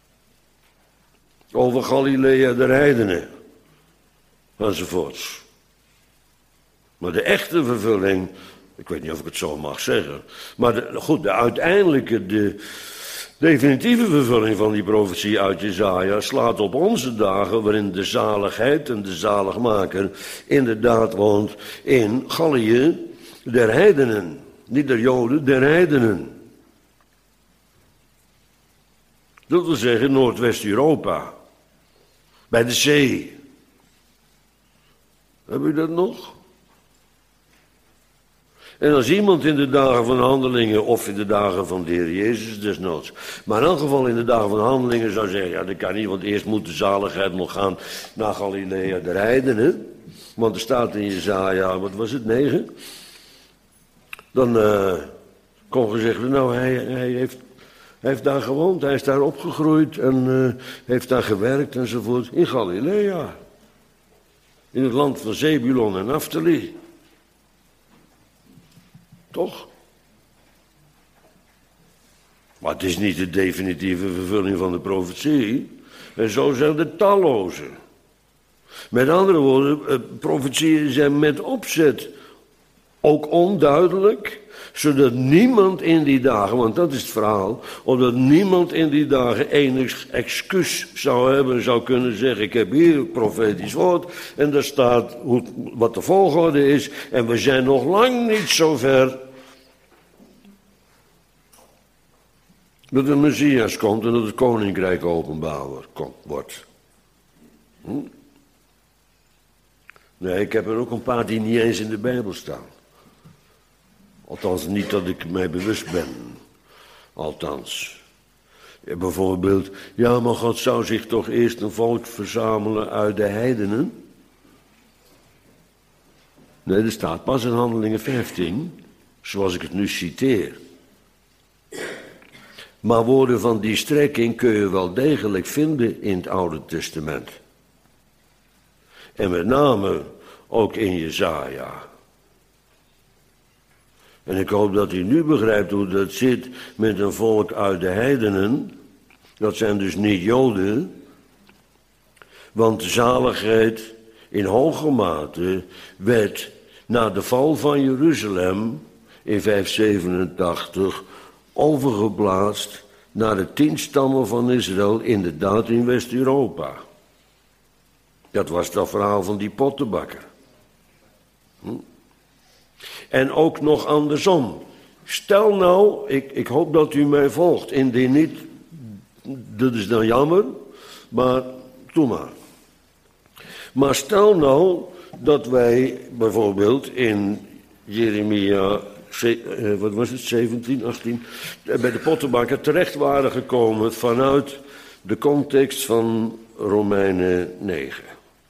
Over Galilea de heidenen, enzovoorts. Maar de echte vervulling, ik weet niet of ik het zo mag zeggen, maar de uiteindelijke, de definitieve vervulling van die profetie uit Jesaja slaat op onze dagen, waarin de zaligheid en de zaligmaker inderdaad woont in Gallië der heidenen. Niet der Joden, der heidenen. Dat wil zeggen Noordwest-Europa. Bij de zee. Heb u dat nog? En als iemand in de dagen van Handelingen, of in de dagen van de Heer Jezus desnoods, maar in elk geval in de dagen van Handelingen zou zeggen, ja dat kan niet, want eerst moet de zaligheid nog gaan naar Galilea der heidenen. Want er staat in Jesaja, wat was het, 9? Dan kon gezegd worden, nou hij heeft daar gewoond, hij is daar opgegroeid en heeft daar gewerkt enzovoort. In Galilea. In het land van Zebulon en Naphtali. Toch? Maar het is niet de definitieve vervulling van de profetie. En zo zijn er talloze. Met andere woorden, profetieën zijn met opzet ook onduidelijk, zodat niemand in die dagen, want dat is het verhaal, omdat niemand in die dagen enig excuus zou hebben, zou kunnen zeggen, ik heb hier een profetisch woord en daar staat wat de volgorde is en we zijn nog lang niet zo ver dat de Messias komt en dat het koninkrijk openbaar wordt. Nee, ik heb er ook een paar die niet eens in de Bijbel staan. Althans, niet dat ik mij bewust ben. Althans. Ja, bijvoorbeeld, ja, maar God zou zich toch eerst een volk verzamelen uit de heidenen? Nee, er staat pas in Handelingen 15, zoals ik het nu citeer. Maar woorden van die strekking kun je wel degelijk vinden in het Oude Testament. En met name ook in Jesaja. En ik hoop dat u nu begrijpt hoe dat zit met een volk uit de heidenen. Dat zijn dus niet Joden. Want de zaligheid in hoge mate werd na de val van Jeruzalem in 587 overgeplaatst naar de 10 stammen van Israël, inderdaad in West-Europa. Dat was dat verhaal van die pottenbakker. En ook nog andersom. Stel nou, ik hoop dat u mij volgt. Indien niet, dat is dan jammer, maar doe maar. Maar stel nou dat wij bijvoorbeeld in Jeremia, wat was het, 17, 18, bij de pottenbakker terecht waren gekomen vanuit de context van Romeinen 9.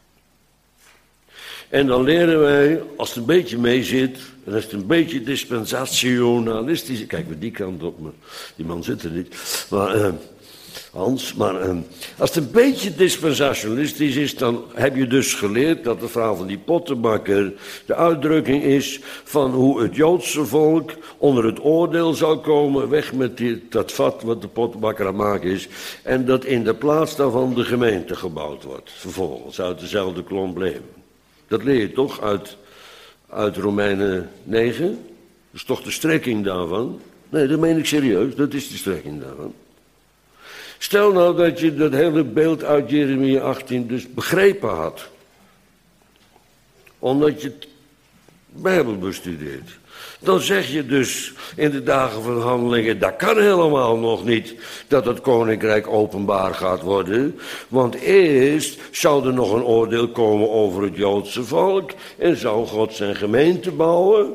En dan leren wij, als het een beetje mee zit, en als het een beetje dispensationalistisch, kijk maar die kant op, maar die man zit er niet, maar Hans, maar als het een beetje dispensationalistisch is, dan heb je dus geleerd dat het verhaal van die pottenbakker de uitdrukking is van hoe het Joodse volk onder het oordeel zou komen, weg met dat vat wat de pottenbakker aan het maken is, en dat in de plaats daarvan de gemeente gebouwd wordt, vervolgens, uit dezelfde klomp leem. Dat leer je toch uit Romeinen 9? Dat is toch de strekking daarvan? Nee, dat meen ik serieus, dat is de strekking daarvan. Stel nou dat je dat hele beeld uit Jeremia 18 dus begrepen had. Omdat je het Bijbel bestudeert. Dan zeg je dus in de dagen van Handelingen, dat kan helemaal nog niet dat het koninkrijk openbaar gaat worden. Want eerst zou er nog een oordeel komen over het Joodse volk en zou God zijn gemeente bouwen.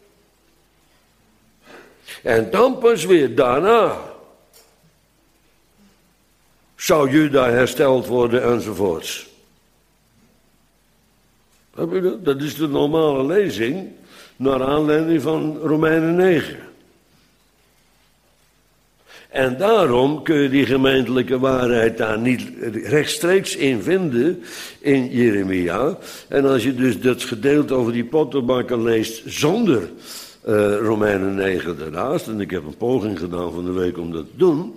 En dan pas weer daarna zou Juda hersteld worden enzovoorts. Heb je dat? Dat is de normale lezing naar aanleiding van Romeinen 9. En daarom kun je die gemeentelijke waarheid daar niet rechtstreeks in vinden in Jeremia. En als je dus dat gedeelte over die pottenbakker leest zonder Romeinen 9 daarnaast, en ik heb een poging gedaan van de week om dat te doen,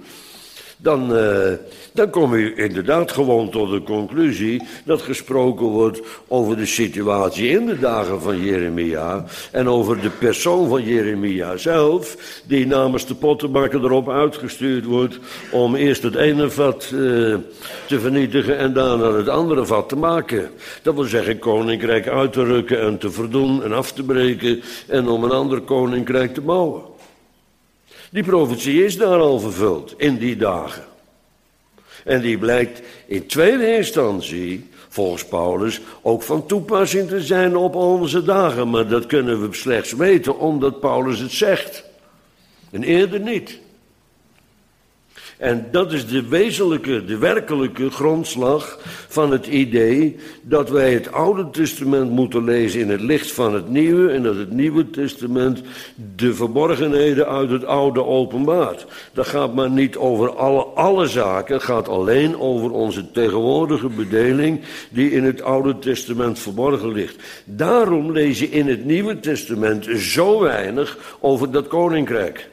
dan kom je inderdaad gewoon tot de conclusie dat gesproken wordt over de situatie in de dagen van Jeremia en over de persoon van Jeremia zelf, die namens de pottenbakker erop uitgestuurd wordt om eerst het ene vat te vernietigen en daarna het andere vat te maken. Dat wil zeggen koninkrijk uit te rukken en te verdoen en af te breken en om een ander koninkrijk te bouwen. Die profetie is daar al vervuld, in die dagen. En die blijkt in tweede instantie, volgens Paulus, ook van toepassing te zijn op onze dagen. Maar dat kunnen we slechts weten omdat Paulus het zegt. En eerder niet. En dat is de wezenlijke, de werkelijke grondslag van het idee dat wij het Oude Testament moeten lezen in het licht van het Nieuwe en dat het Nieuwe Testament de verborgenheden uit het Oude openbaart. Dat gaat maar niet over alle zaken, het gaat alleen over onze tegenwoordige bedeling die in het Oude Testament verborgen ligt. Daarom lees je in het Nieuwe Testament zo weinig over dat koninkrijk.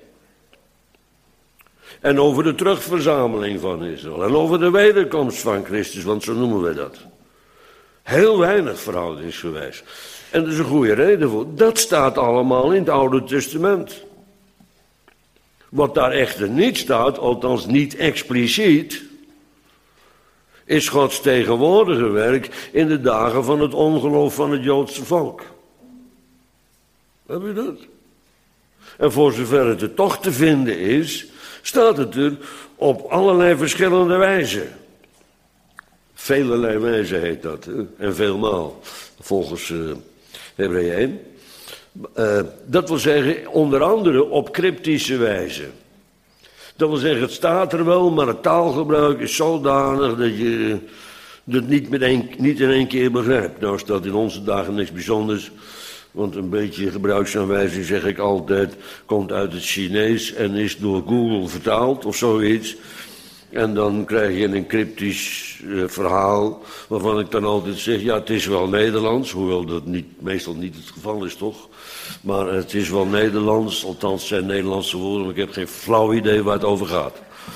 En over de terugverzameling van Israël. En over de wederkomst van Christus, want zo noemen wij dat. Heel weinig verhoudingsgewijs. En er is een goede reden voor. Dat staat allemaal in het Oude Testament. Wat daar echter niet staat, althans niet expliciet, is Gods tegenwoordige werk in de dagen van het ongeloof van het Joodse volk. Heb je dat? En voor zover het er toch te vinden is, staat het er op allerlei verschillende wijzen. Velerlei wijzen heet dat, hè? En veelmaal, volgens Hebreeën 1. Dat wil zeggen, onder andere op cryptische wijze. Dat wil zeggen, het staat er wel, maar het taalgebruik is zodanig dat je het niet in één keer begrijpt. Nou is dat in onze dagen niks bijzonders. Want een beetje gebruiksaanwijzing, zeg ik altijd, komt uit het Chinees en is door Google vertaald of zoiets. En dan krijg je een cryptisch verhaal, waarvan ik dan altijd zeg, ja, het is wel Nederlands, hoewel dat meestal niet het geval is, toch? Maar het is wel Nederlands, althans zijn Nederlandse woorden, maar ik heb geen flauw idee waar het over gaat.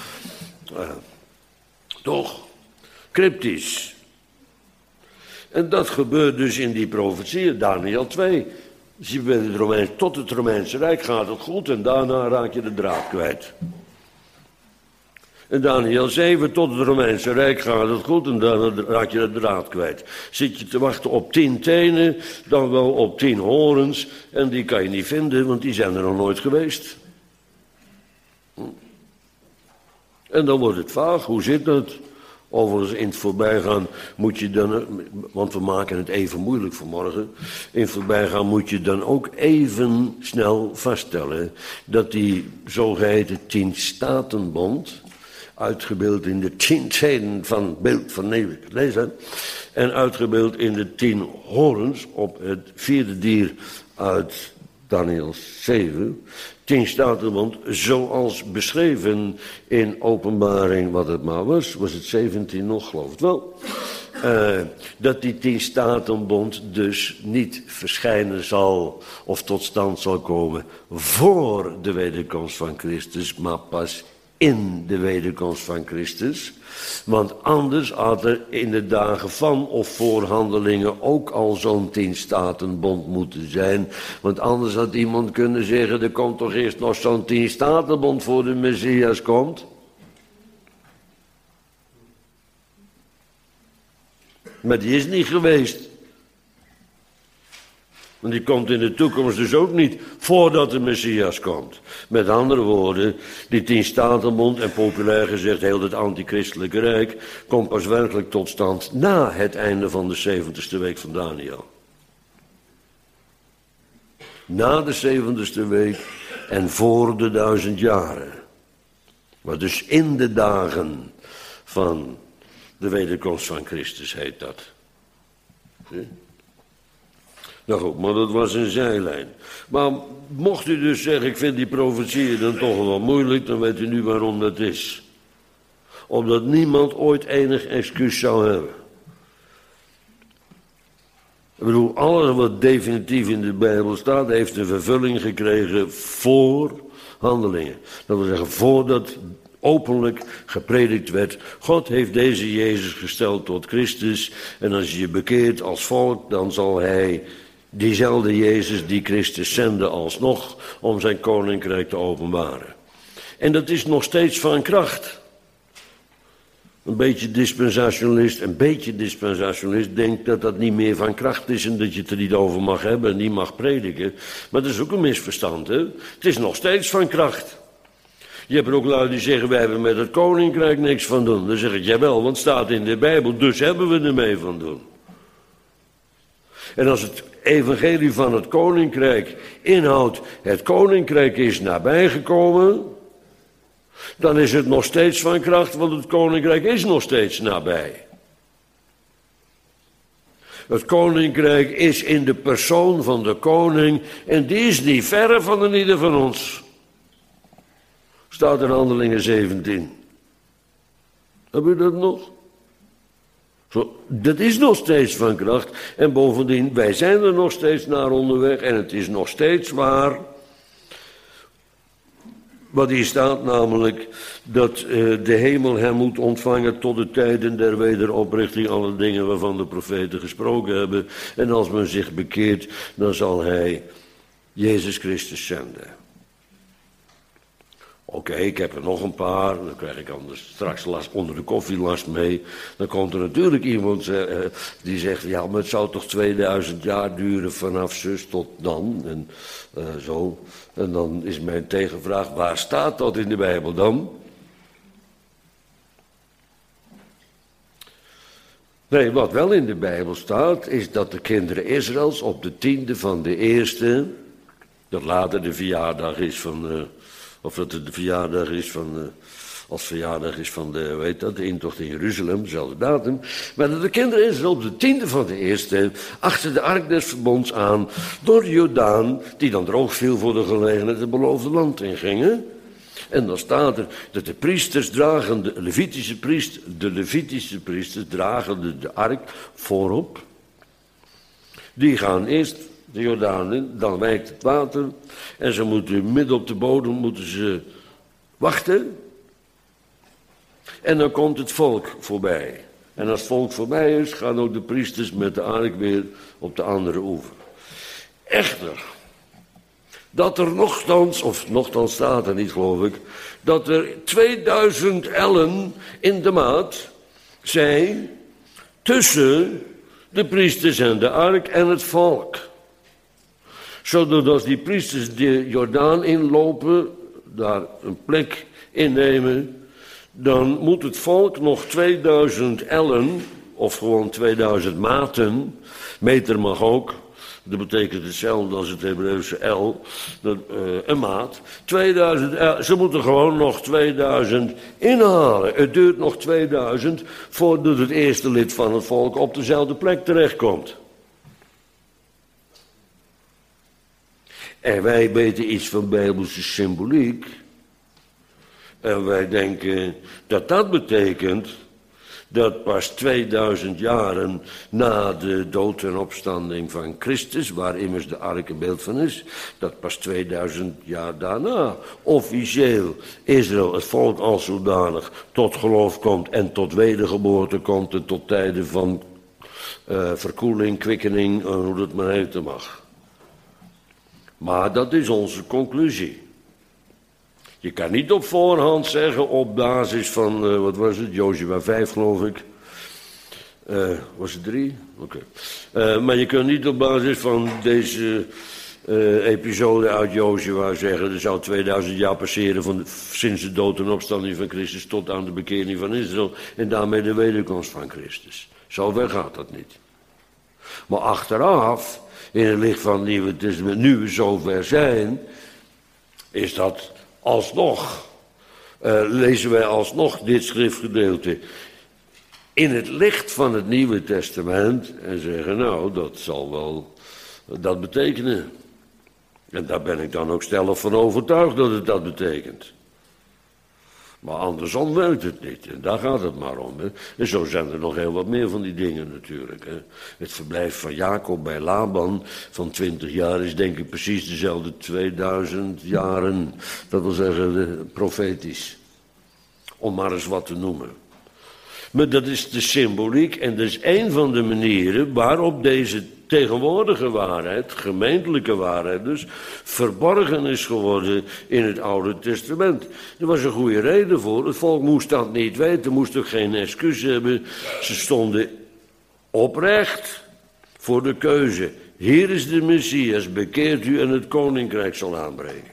Toch? Cryptisch. En dat gebeurt dus in die profetieën, Daniel 2. Tot het Romeinse Rijk gaat het goed en daarna raak je de draad kwijt. En Daniel 7, tot het Romeinse Rijk gaat het goed en daarna raak je de draad kwijt. Zit je te wachten op 10 tenen, dan wel op 10 horens en die kan je niet vinden, want die zijn er nog nooit geweest. En dan wordt het vaag, hoe zit dat? Overigens, in het voorbijgaan moet je dan, want we maken het even moeilijk vanmorgen, in het voorbijgaan moet je dan ook even snel vaststellen dat die zogeheten 10-statenbond, uitgebeeld in de 10 tenen van beeld van Nebukadnezar en uitgebeeld in de 10 horens op het 4e dier uit Daniel 7, 10 statenbond, zoals beschreven in Openbaring, wat het maar was het 17 nog, geloof ik wel. Dat die 10 statenbond dus niet verschijnen zal of tot stand zal komen voor de wederkomst van Christus, maar pas in de wederkomst van Christus. Want anders had er in de dagen van of voor Handelingen ook al zo'n 10 statenbond moeten zijn. Want anders had iemand kunnen zeggen, er komt toch eerst nog zo'n 10 statenbond voor de Messias komt. Maar die is niet geweest. Want die komt in de toekomst dus ook niet voordat de Messias komt. Met andere woorden, die 10 statenbond en populair gezegd heel het antichristelijke rijk komt pas werkelijk tot stand na het einde van de 70ste week van Daniel. Na de 70ste week en voor de 1000 jaren. Maar dus in de dagen van de wederkomst van Christus heet dat. Zie? Nou goed, maar dat was een zijlijn. Maar mocht u dus zeggen, ik vind die profetieën dan toch wel moeilijk, dan weet u nu waarom dat is. Omdat niemand ooit enig excuus zou hebben. Ik bedoel, alles wat definitief in de Bijbel staat, heeft een vervulling gekregen voor Handelingen. Dat wil zeggen, voordat openlijk gepredikt werd. God heeft deze Jezus gesteld tot Christus. En als je je bekeert als volk, dan zal hij diezelfde Jezus die Christus zende alsnog om zijn koninkrijk te openbaren. En dat is nog steeds van kracht. Een beetje dispensationalist denkt dat dat niet meer van kracht is en dat je het er niet over mag hebben en niet mag prediken. Maar dat is ook een misverstand, hè? Het is nog steeds van kracht. Je hebt er ook lui die zeggen, wij hebben met het koninkrijk niks van doen. Dan zeg ik, jawel, want het staat in de Bijbel, dus hebben we ermee van doen. En als het evangelie van het koninkrijk inhoudt, het koninkrijk is nabijgekomen, dan is het nog steeds van kracht, want het koninkrijk is nog steeds nabij. Het koninkrijk is in de persoon van de koning en die is niet verre van een ieder van ons. Staat in Handelingen 17. Heb u dat nog? Zo, dat is nog steeds van kracht. En bovendien, wij zijn er nog steeds naar onderweg. En het is nog steeds waar. Wat hier staat namelijk, dat de hemel hem moet ontvangen tot de tijden der wederoprichting. Alle dingen waarvan de profeten gesproken hebben. En als men zich bekeert, dan zal hij Jezus Christus zenden. Oké, ik heb er nog een paar, dan krijg ik anders straks last onder de koffielast mee. Dan komt er natuurlijk iemand die zegt, ja, maar het zou toch 2000 jaar duren vanaf zus tot dan, en zo. En dan is mijn tegenvraag, waar staat dat in de Bijbel dan? Nee, wat wel in de Bijbel staat, is dat de kinderen Israëls op de 10e van de eerste, dat later de verjaardag is van... Of dat het de verjaardag is van, als verjaardag is van de intocht in Jeruzalem, dezelfde datum. Maar dat de kinderen Israël op de 10e van de eerste, achter de ark des verbonds aan, door de Jordaan, die dan droog viel voor de gelegenheid, het beloofde land ingingen. En dan staat er dat de priesters dragen, de Levitische priesters dragen de ark voorop. Die gaan eerst de Jordaan in, dan wijkt het water en ze moeten midden op de bodem wachten. En dan komt het volk voorbij. En als het volk voorbij is, gaan ook de priesters met de ark weer op de andere oever. Echter, dat er nochtans staat er niet, geloof ik, dat er 2000 ellen in de maat zijn tussen de priesters en de ark en het volk. Zodat als die priesters de Jordaan inlopen, daar een plek innemen, dan moet het volk nog 2000 ellen, of gewoon 2000 maten, meter mag ook, dat betekent hetzelfde als het Hebreeuwse el, een maat, 2000, ze moeten gewoon nog 2000 inhalen. Het duurt nog 2000 voordat het eerste lid van het volk op dezelfde plek terechtkomt. En wij weten iets van bijbelse symboliek. En wij denken dat dat betekent dat pas 2000 jaren na de dood en opstanding van Christus, waar immers de ark een beeld van is, dat pas 2000 jaar daarna officieel Israël, het volk als zodanig, tot geloof komt en tot wedergeboorte komt en tot tijden van verkoeling, kwikkening, hoe dat maar heten mag. Maar dat is onze conclusie. Je kan niet op voorhand zeggen op basis van, wat was het, Jozua 5 geloof ik. Was het 3? Oké. Maar je kunt niet op basis van deze episode uit Jozua zeggen, er zou 2000 jaar passeren sinds de dood en opstanding van Christus tot aan de bekering van Israël en daarmee de wederkomst van Christus. Zover gaat dat niet. Maar achteraf, in het licht van het Nieuwe Testament, nu we zover zijn, is dat alsnog, lezen wij alsnog dit schriftgedeelte in het licht van het Nieuwe Testament en zeggen, nou, dat zal wel dat betekenen. En daar ben ik dan ook stellig van overtuigd dat het dat betekent. Maar andersom werkt het niet. En daar gaat het maar om. Hè. En zo zijn er nog heel wat meer van die dingen natuurlijk. Hè. Het verblijf van Jacob bij Laban van 20 jaar is denk ik precies dezelfde 2000 jaren. Dat wil zeggen profetisch. Om maar eens wat te noemen. Maar dat is de symboliek en dat is een van de manieren waarop deze tegenwoordige waarheid, gemeentelijke waarheid dus, verborgen is geworden in het Oude Testament. Er was een goede reden voor. Het volk moest dat niet weten, moest ook geen excuus hebben. Ze stonden oprecht voor de keuze. Hier is de Messias, bekeert u en het koninkrijk zal aanbreken.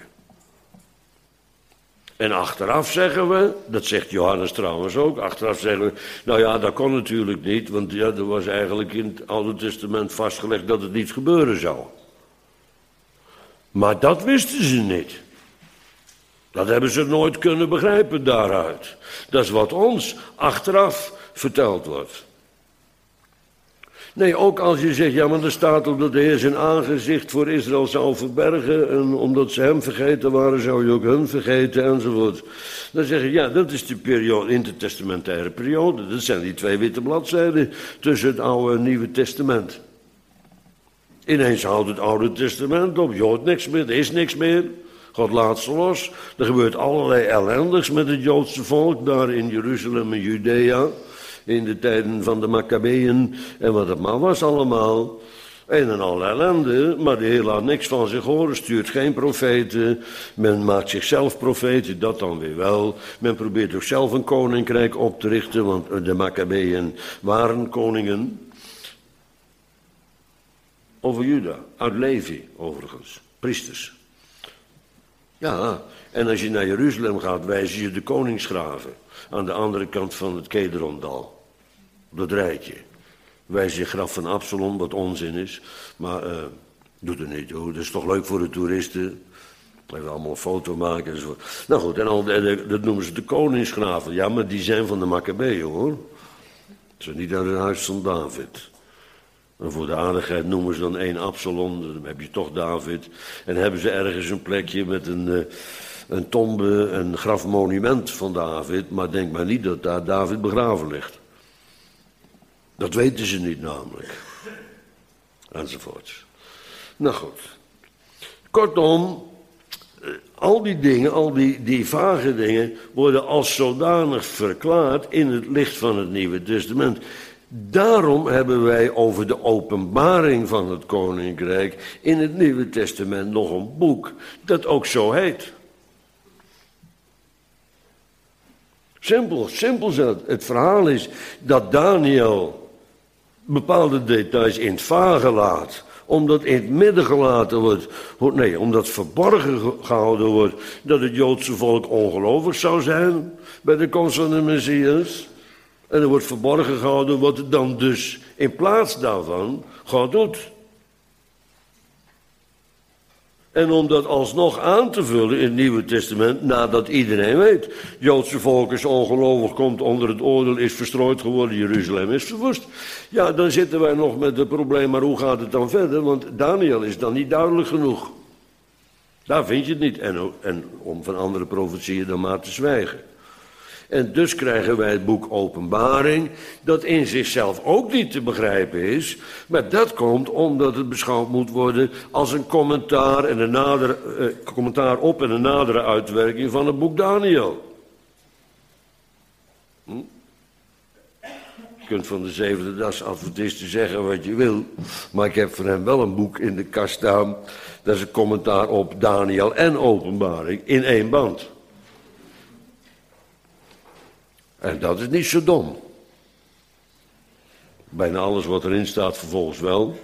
En achteraf zeggen we, dat zegt Johannes trouwens ook, achteraf zeggen we, nou ja, dat kon natuurlijk niet, want ja, er was eigenlijk in het Oude Testament vastgelegd dat het niet gebeuren zou. Maar dat wisten ze niet. Dat hebben ze nooit kunnen begrijpen daaruit. Dat is wat ons achteraf verteld wordt. Nee, ook als je zegt, ja, maar er staat op dat de Heer zijn aangezicht voor Israël zou verbergen en omdat ze hem vergeten waren, zou je ook hun vergeten enzovoort. Dan zeg je, ja, dat is de periode, intertestamentaire periode. Dat zijn die 2 witte bladzijden tussen het Oude en Nieuwe Testament. Ineens houdt het Oude Testament op, je hoort niks meer, er is niks meer. God laat ze los. Er gebeurt allerlei ellendigs met het Joodse volk daar in Jeruzalem en Judea. In de tijden van de Maccabeeën en wat het maar was allemaal. Een en al ellende, maar de Heer laat niks van zich horen, stuurt geen profeten. Men maakt zichzelf profeten, dat dan weer wel. Men probeert ook zelf een koninkrijk op te richten, want de Maccabeeën waren koningen. Over Juda, uit Levi overigens, priesters. Ja, en als je naar Jeruzalem gaat, wijzen je de koningsgraven. Aan de andere kant van het Kedrondal. Dat rijtje. Wijs je graf van Absalom, wat onzin is. Maar doet er niet toe. Dat is toch leuk voor de toeristen. Even allemaal een foto maken enzovoort. Nou goed, en dat noemen ze de koningsgraven. Ja, maar die zijn van de Maccabeeën hoor. Dat zijn niet uit het huis van David. En voor de aardigheid noemen ze dan 1 Absalom. Dan heb je toch David. En hebben ze ergens een plekje met een tombe, een grafmonument van David, maar denk maar niet dat daar David begraven ligt. Dat weten ze niet namelijk. Enzovoort. Nou goed. Kortom, al die dingen, al die vage dingen, worden als zodanig verklaard in het licht van het Nieuwe Testament. Daarom hebben wij over de openbaring van het Koninkrijk in het Nieuwe Testament nog een boek dat ook zo heet. Simpel zat. Het verhaal is dat Daniel bepaalde details in het vage laat, omdat in het midden gelaten wordt, nee, omdat verborgen gehouden wordt dat het Joodse volk ongelovig zou zijn bij de komst van de Messias. En er wordt verborgen gehouden wat het dan dus in plaats daarvan God doet. En om dat alsnog aan te vullen in het Nieuwe Testament, nadat iedereen weet, het Joodse volk is ongelovig, komt onder het oordeel, is verstrooid geworden, Jeruzalem is verwoest. Ja, dan zitten wij nog met het probleem, maar hoe gaat het dan verder? Want Daniel is dan niet duidelijk genoeg. Daar vind je het niet. En om van andere profetieën dan maar te zwijgen. En dus krijgen wij het boek Openbaring, dat in zichzelf ook niet te begrijpen is. Maar dat komt omdat het beschouwd moet worden als een commentaar, en commentaar op en een nadere uitwerking van het boek Daniel. Je kunt van de Zevende Dags Adventisten zeggen wat je wil, maar ik heb van hem wel een boek in de kast staan. Dat is een commentaar op Daniel en Openbaring in één band. En dat is niet zo dom. Bijna alles wat erin staat vervolgens wel.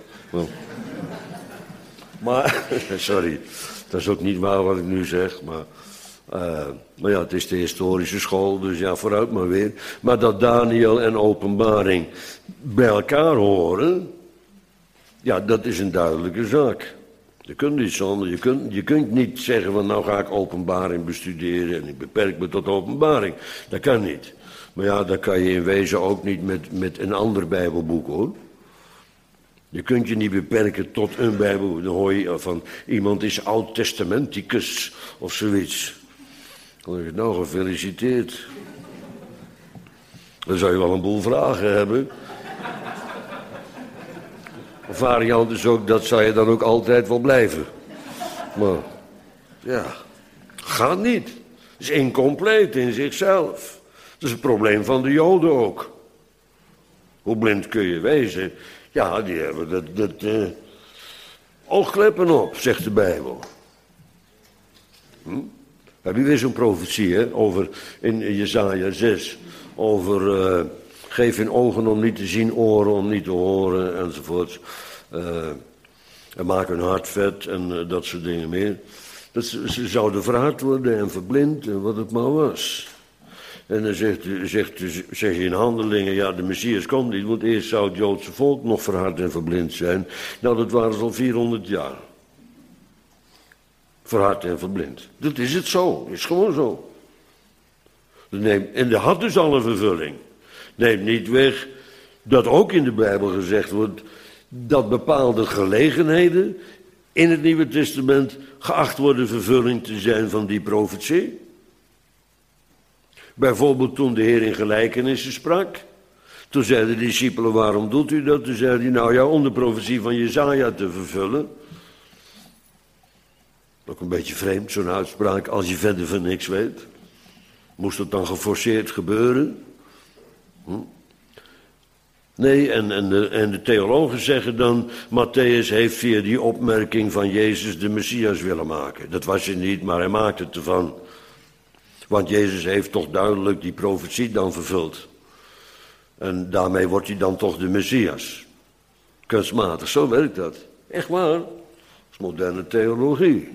Maar, sorry, dat is ook niet waar wat ik nu zeg, maar ja, het is de historische school, dus ja, vooruit maar weer. Maar dat Daniel en Openbaring bij elkaar horen, ja, dat is een duidelijke zaak. Je kunt niet zonder, je kunt niet zeggen van nou ga ik Openbaring bestuderen en ik beperk me tot Openbaring. Dat kan niet. Maar ja, dat kan je in wezen ook niet met een ander Bijbelboek, hoor. Je kunt je niet beperken tot een Bijbelboek. Dan hoor je van iemand is oud-testamenticus of zoiets. Dan zeg je, nou, gefeliciteerd. Dan zou je wel een boel vragen hebben. Variant is ook, dat zou je dan ook altijd wel blijven. Maar, ja, gaat niet. Het is incompleet in zichzelf. Dat is het probleem van de Joden ook. Hoe blind kun je wezen? Ja, die hebben dat oogkleppen op, zegt de Bijbel. Heb je weer zo'n profetie, hè? Over, in Jesaja 6, over geef hun ogen om niet te zien, oren om niet te horen, enzovoort. En maak hun hart vet en dat soort dingen meer. Dat ze zouden verhard worden en verblind en wat het maar was. En dan zeg je in Handelingen, ja, de Messias komt niet, want eerst zou het Joodse volk nog verhard en verblind zijn. Nou, dat waren ze al 400 jaar. Verhard en verblind. Dat is het zo, is gewoon zo. En dat had dus al een vervulling. Neemt niet weg dat ook in de Bijbel gezegd wordt dat bepaalde gelegenheden in het Nieuwe Testament geacht worden vervulling te zijn van die profetie. Bijvoorbeeld toen de Heer in gelijkenissen sprak. Toen zeiden de discipelen, waarom doet u dat? Toen zei hij, nou ja, om de profetie van Jesaja te vervullen. Ook een beetje vreemd, zo'n uitspraak, als je verder van niks weet. Moest dat dan geforceerd gebeuren? Nee, en de theologen zeggen dan, Matthäus heeft via die opmerking van Jezus de Messias willen maken. Dat was hij niet, maar hij maakte het ervan. Want Jezus heeft toch duidelijk die profetie dan vervuld. En daarmee wordt hij dan toch de Messias. Kunstmatig, zo werkt dat. Echt waar. Dat is moderne theologie.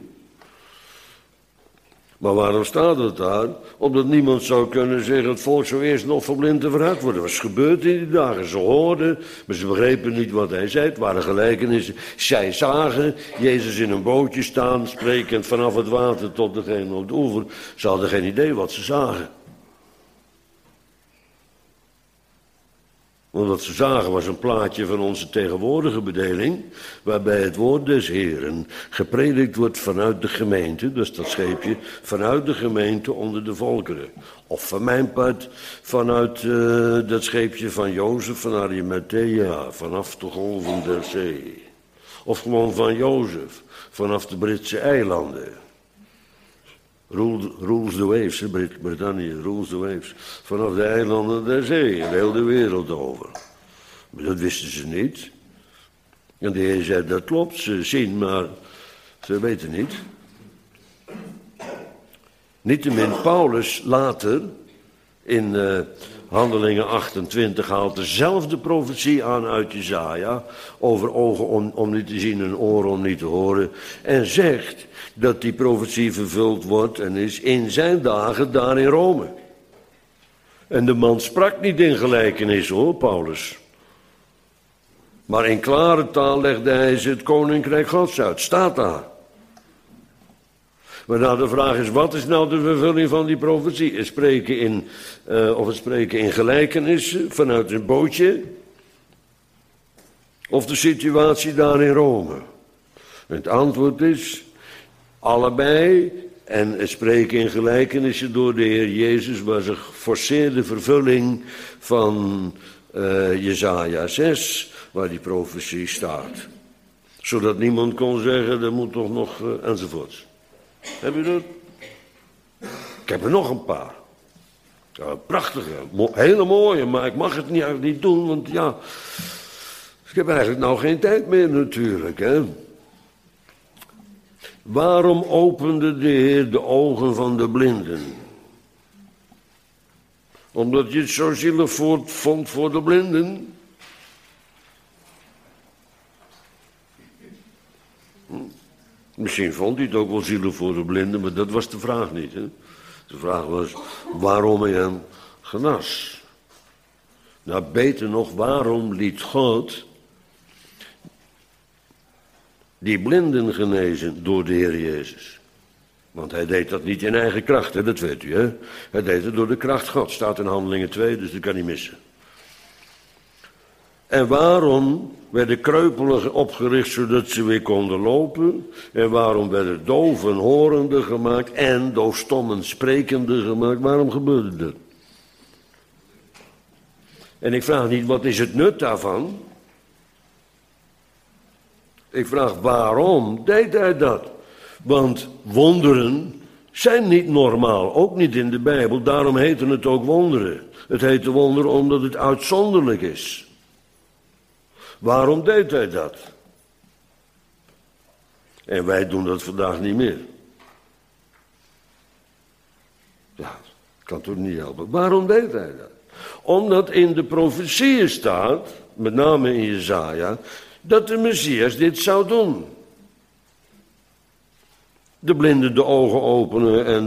Maar waarom staat het daar? Omdat niemand zou kunnen zeggen, het volk zou eerst nog verblind en verhard worden. Dat was gebeurd in die dagen. Ze hoorden, maar ze begrepen niet wat hij zei. Het waren gelijkenissen. Zij zagen Jezus in een bootje staan, sprekend vanaf het water tot degene op de oever. Ze hadden geen idee wat ze zagen. Want wat ze zagen was een plaatje van onze tegenwoordige bedeling, waarbij het woord des Heeren gepredikt wordt vanuit de gemeente, dus dat scheepje, vanuit de gemeente onder de volkeren. Of van mijn part, vanuit dat scheepje van Jozef van Arimathea, vanaf de golven der zee. Of gewoon van Jozef, vanaf de Britse eilanden. Rules the waves, Brittannië, rules the waves. Vanaf de eilanden der zee, de hele wereld over. Maar dat wisten ze niet. En de Heer zei, dat klopt, ze zien, maar ze weten niet. Niettemin, Paulus later, in Handelingen 28, haalt dezelfde profetie aan uit Jesaja, over ogen om niet te zien en oren om niet te horen, en zegt dat die profetie vervuld wordt en is in zijn dagen daar in Rome. En de man sprak niet in gelijkenis, hoor, Paulus. Maar in klare taal legde hij ze het koninkrijk Gods uit. Staat daar. Maar nou de vraag is, wat is nou de vervulling van die profetie? Het spreken in gelijkenissen vanuit een bootje? Of de situatie daar in Rome? En het antwoord is, Allebei, en spreken in gelijkenissen door de Heer Jezus, was een geforceerde vervulling van Jesaja 6, waar die profetie staat. Zodat niemand kon zeggen, dat moet toch nog, enzovoorts. Heb je dat? Ik heb er nog een paar. Ja, prachtige, hele mooie, maar ik mag het niet doen, want ja, ik heb eigenlijk nou geen tijd meer natuurlijk, hè. Waarom opende de Heer de ogen van de blinden? Omdat je het zo zielig vond voor de blinden? Misschien vond hij het ook wel zielig voor de blinden, maar dat was de vraag niet, hè. De vraag was, waarom hij hem genas? Nou, beter nog, waarom liet God die blinden genezen door de Heer Jezus? Want hij deed dat niet in eigen kracht, hè? Dat weet u, hè? Hij deed het door de kracht Gods. Staat in Handelingen 2, dus dat kan niet missen. En waarom werden kreupelen opgericht zodat ze weer konden lopen? En waarom werden doven horende gemaakt en doofstommen sprekende gemaakt? Waarom gebeurde dat? En ik vraag niet, wat is het nut daarvan? Ik vraag, waarom deed hij dat? Want wonderen zijn niet normaal, ook niet in de Bijbel. Daarom heten het ook wonderen. Het heet wonderen omdat het uitzonderlijk is. Waarom deed hij dat? En wij doen dat vandaag niet meer. Ja, kan toch niet helpen. Waarom deed hij dat? Omdat in de profetieën staat, met name in Jesaja, dat de Messias dit zou doen. De blinden de ogen openen en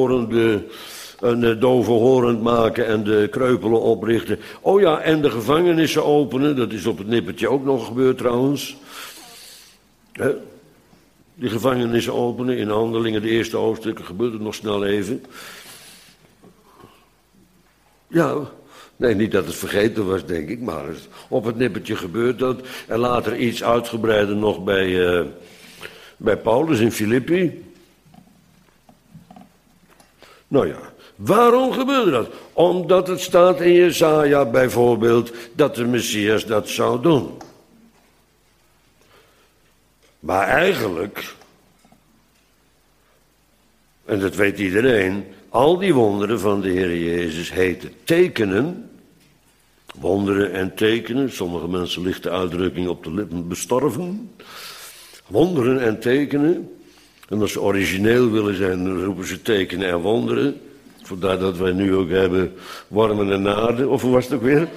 de doven horend maken en de kreupelen oprichten. Oh ja, en de gevangenissen openen, dat is op het nippertje ook nog gebeurd trouwens. Die gevangenissen openen, in Handelingen, de eerste hoofdstukken, gebeurt het nog snel even. Ja, nee, niet dat het vergeten was, denk ik, maar op het nippertje gebeurt dat. En later iets uitgebreider nog bij Paulus in Filippi. Nou ja, waarom gebeurde dat? Omdat het staat in Jesaja bijvoorbeeld dat de Messias dat zou doen. Maar eigenlijk, en dat weet iedereen, al die wonderen van de Heer Jezus heten tekenen. Wonderen en tekenen, sommige mensen ligt de uitdrukking op de lippen bestorven. Wonderen en tekenen. En als ze origineel willen zijn, dan roepen ze tekenen en wonderen. Vandaar dat wij nu ook hebben wormen en naden. Of hoe was het ook weer?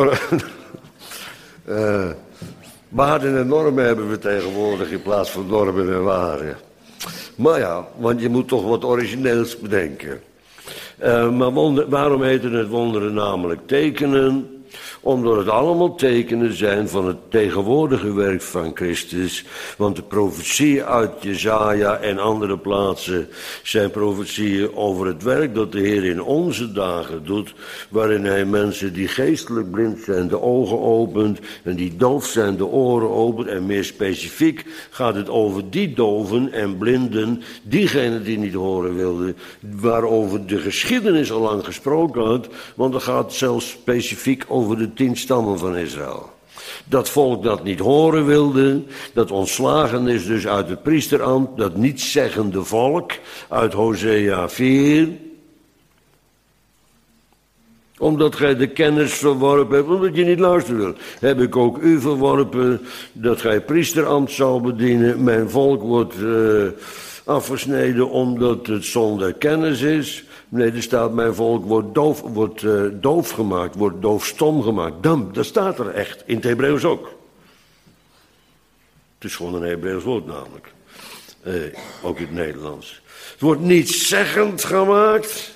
Waarden en normen hebben we tegenwoordig in plaats van normen en waarden. Maar ja, want je moet toch wat origineels bedenken. Maar waarom heten het wonderen namelijk tekenen? Omdat het allemaal tekenen zijn van het tegenwoordige werk van Christus. Want de profetieën uit Jesaja en andere plaatsen zijn profetieën over het werk dat de Heer in onze dagen doet. Waarin hij mensen die geestelijk blind zijn de ogen opent en die doof zijn de oren opent. En meer specifiek gaat het over die doven en blinden, diegenen die niet horen wilden. Waarover de geschiedenis al lang gesproken had. Want het gaat zelfs specifiek over de 10 stammen van Israël. Dat volk dat niet horen wilde, dat ontslagen is dus uit het priesterambt, dat nietszeggende volk uit Hosea 4. Omdat gij de kennis verworpen hebt, omdat je niet luisteren wil. Heb ik ook u verworpen, dat gij priesterambt zal bedienen. Mijn volk wordt afgesneden omdat het zonder kennis is. Nee, er staat, mijn volk wordt doof gemaakt, wordt doofstom gemaakt. Dat staat er echt, in het Hebreeuws ook. Het is gewoon een Hebreeuws woord namelijk. Ook in het Nederlands. Het wordt nietszeggend gemaakt.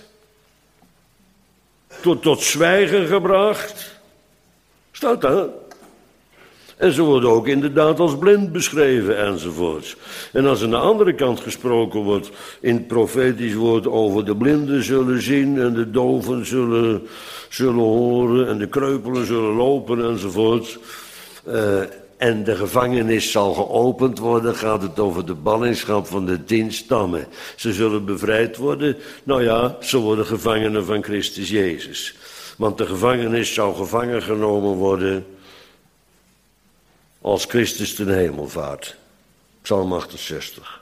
Tot zwijgen gebracht. Staat daar. En ze worden ook inderdaad als blind beschreven enzovoorts. En als aan de andere kant gesproken wordt in het profetisch woord over de blinden zullen zien en de doven zullen horen en de kreupelen zullen lopen enzovoorts. en de gevangenis zal geopend worden, gaat het over de ballingschap van de 10 stammen. Ze zullen bevrijd worden, nou ja, ze worden gevangenen van Christus Jezus. Want de gevangenis zou gevangen genomen worden als Christus ten hemel vaart. Psalm 68.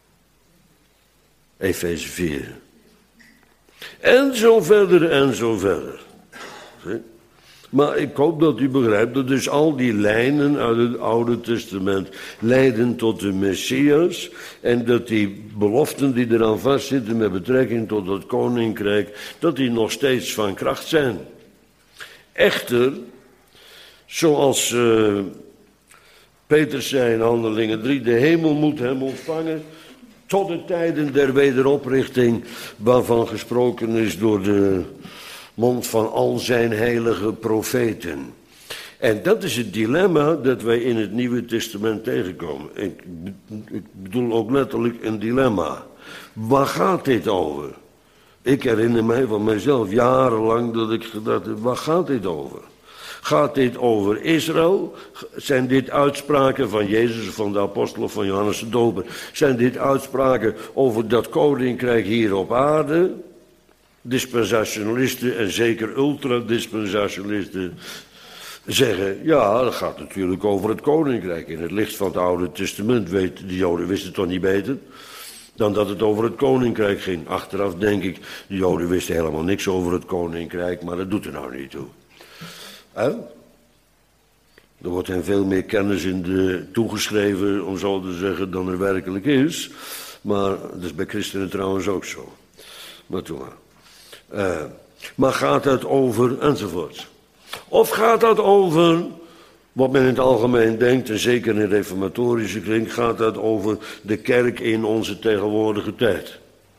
Efeze 4. En zo verder en zo verder. Zie? Maar ik hoop dat u begrijpt dat dus al die lijnen uit het Oude Testament leiden tot de Messias. En dat die beloften die eraan vastzitten met betrekking tot het koninkrijk, dat die nog steeds van kracht zijn. Echter, zoals Petrus zei in Handelingen 3, de hemel moet hem ontvangen tot de tijden der wederoprichting, waarvan gesproken is door de mond van al zijn heilige profeten. En dat is het dilemma dat wij in het Nieuwe Testament tegenkomen. Ik bedoel ook letterlijk een dilemma. Waar gaat dit over? Ik herinner mij van mezelf jarenlang dat ik gedacht heb, waar gaat dit over? Gaat dit over Israël? Zijn dit uitspraken van Jezus of van de apostel of van Johannes de Doper? Zijn dit uitspraken over dat koninkrijk hier op aarde? Dispensationalisten en zeker ultradispensationalisten zeggen, ja, dat gaat natuurlijk over het koninkrijk. In het licht van het Oude Testament weten de Joden wisten toch niet beter dan dat het over het koninkrijk ging. Achteraf denk ik, de Joden wisten helemaal niks over het koninkrijk, maar dat doet er nou niet toe. Er wordt hen veel meer kennis toegeschreven, om zo te zeggen, dan er werkelijk is. Maar dat is bij christenen trouwens ook zo. Maar toe maar. Maar gaat het over enzovoort? Of gaat dat over, wat men in het algemeen denkt, en zeker in reformatorische kring, gaat dat over de kerk in onze tegenwoordige tijd?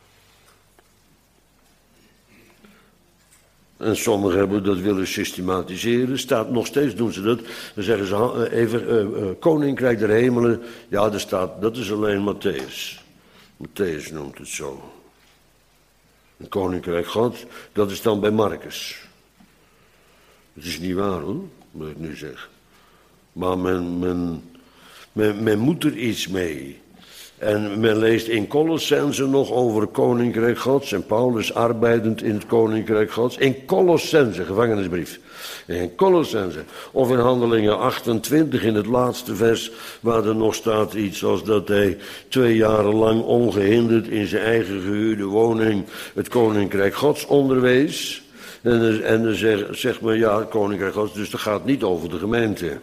En sommigen hebben dat willen systematiseren. Staat nog steeds, doen ze dat. Dan zeggen ze even, Koninkrijk der Hemelen. Ja, er staat, dat is alleen Matthäus. Matthäus noemt het zo. Het Koninkrijk God, dat is dan bij Marcus. Het is niet waar hoor, wat ik nu zeg. Maar men moet er iets mee. En men leest in Colossense nog over het Koninkrijk Gods. En Paulus arbeidend in het Koninkrijk Gods. In Colossense, gevangenisbrief. In Colossense. Of in Handelingen 28 in het laatste vers. Waar er nog staat iets als dat hij 2 jaren lang ongehinderd in zijn eigen gehuurde woning het Koninkrijk Gods onderwees. En dan zegt men ja, het Koninkrijk Gods, dus dat gaat niet over de gemeente.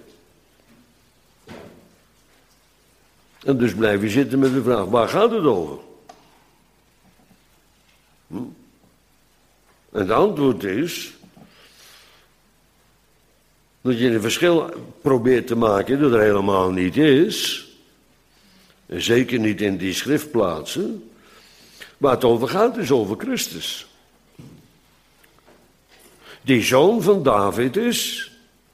En dus blijf je zitten met de vraag, waar gaat het over? En het antwoord is dat je een verschil probeert te maken dat er helemaal niet is. En zeker niet in die schriftplaatsen. Waar het over gaat is over Christus. Die zoon van David is.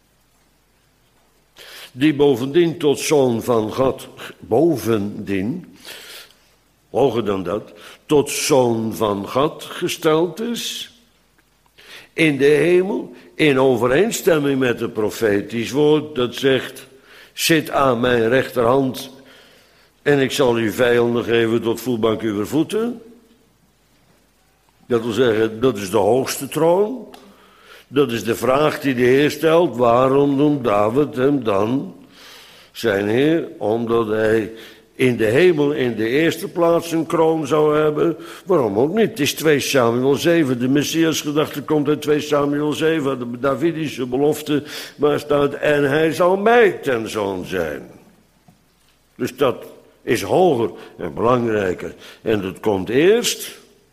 Die bovendien tot zoon van God, bovendien, hoger dan dat, tot zoon van God gesteld is. In de hemel, in overeenstemming met het profetisch woord, dat zegt, zit aan mijn rechterhand en ik zal u vijanden geven tot voetbank uw voeten. Dat wil zeggen, dat is de hoogste troon. Dat is de vraag die de Heer stelt. Waarom noemt David hem dan zijn Heer? Omdat hij in de hemel in de eerste plaats een kroon zou hebben. Waarom ook niet? Het is 2 Samuel 7. De Messiasgedachte komt uit 2 Samuel 7. De Davidische belofte. Waar staat, en hij zal mij ten zoon zijn. Dus dat is hoger en belangrijker. En dat komt eerst.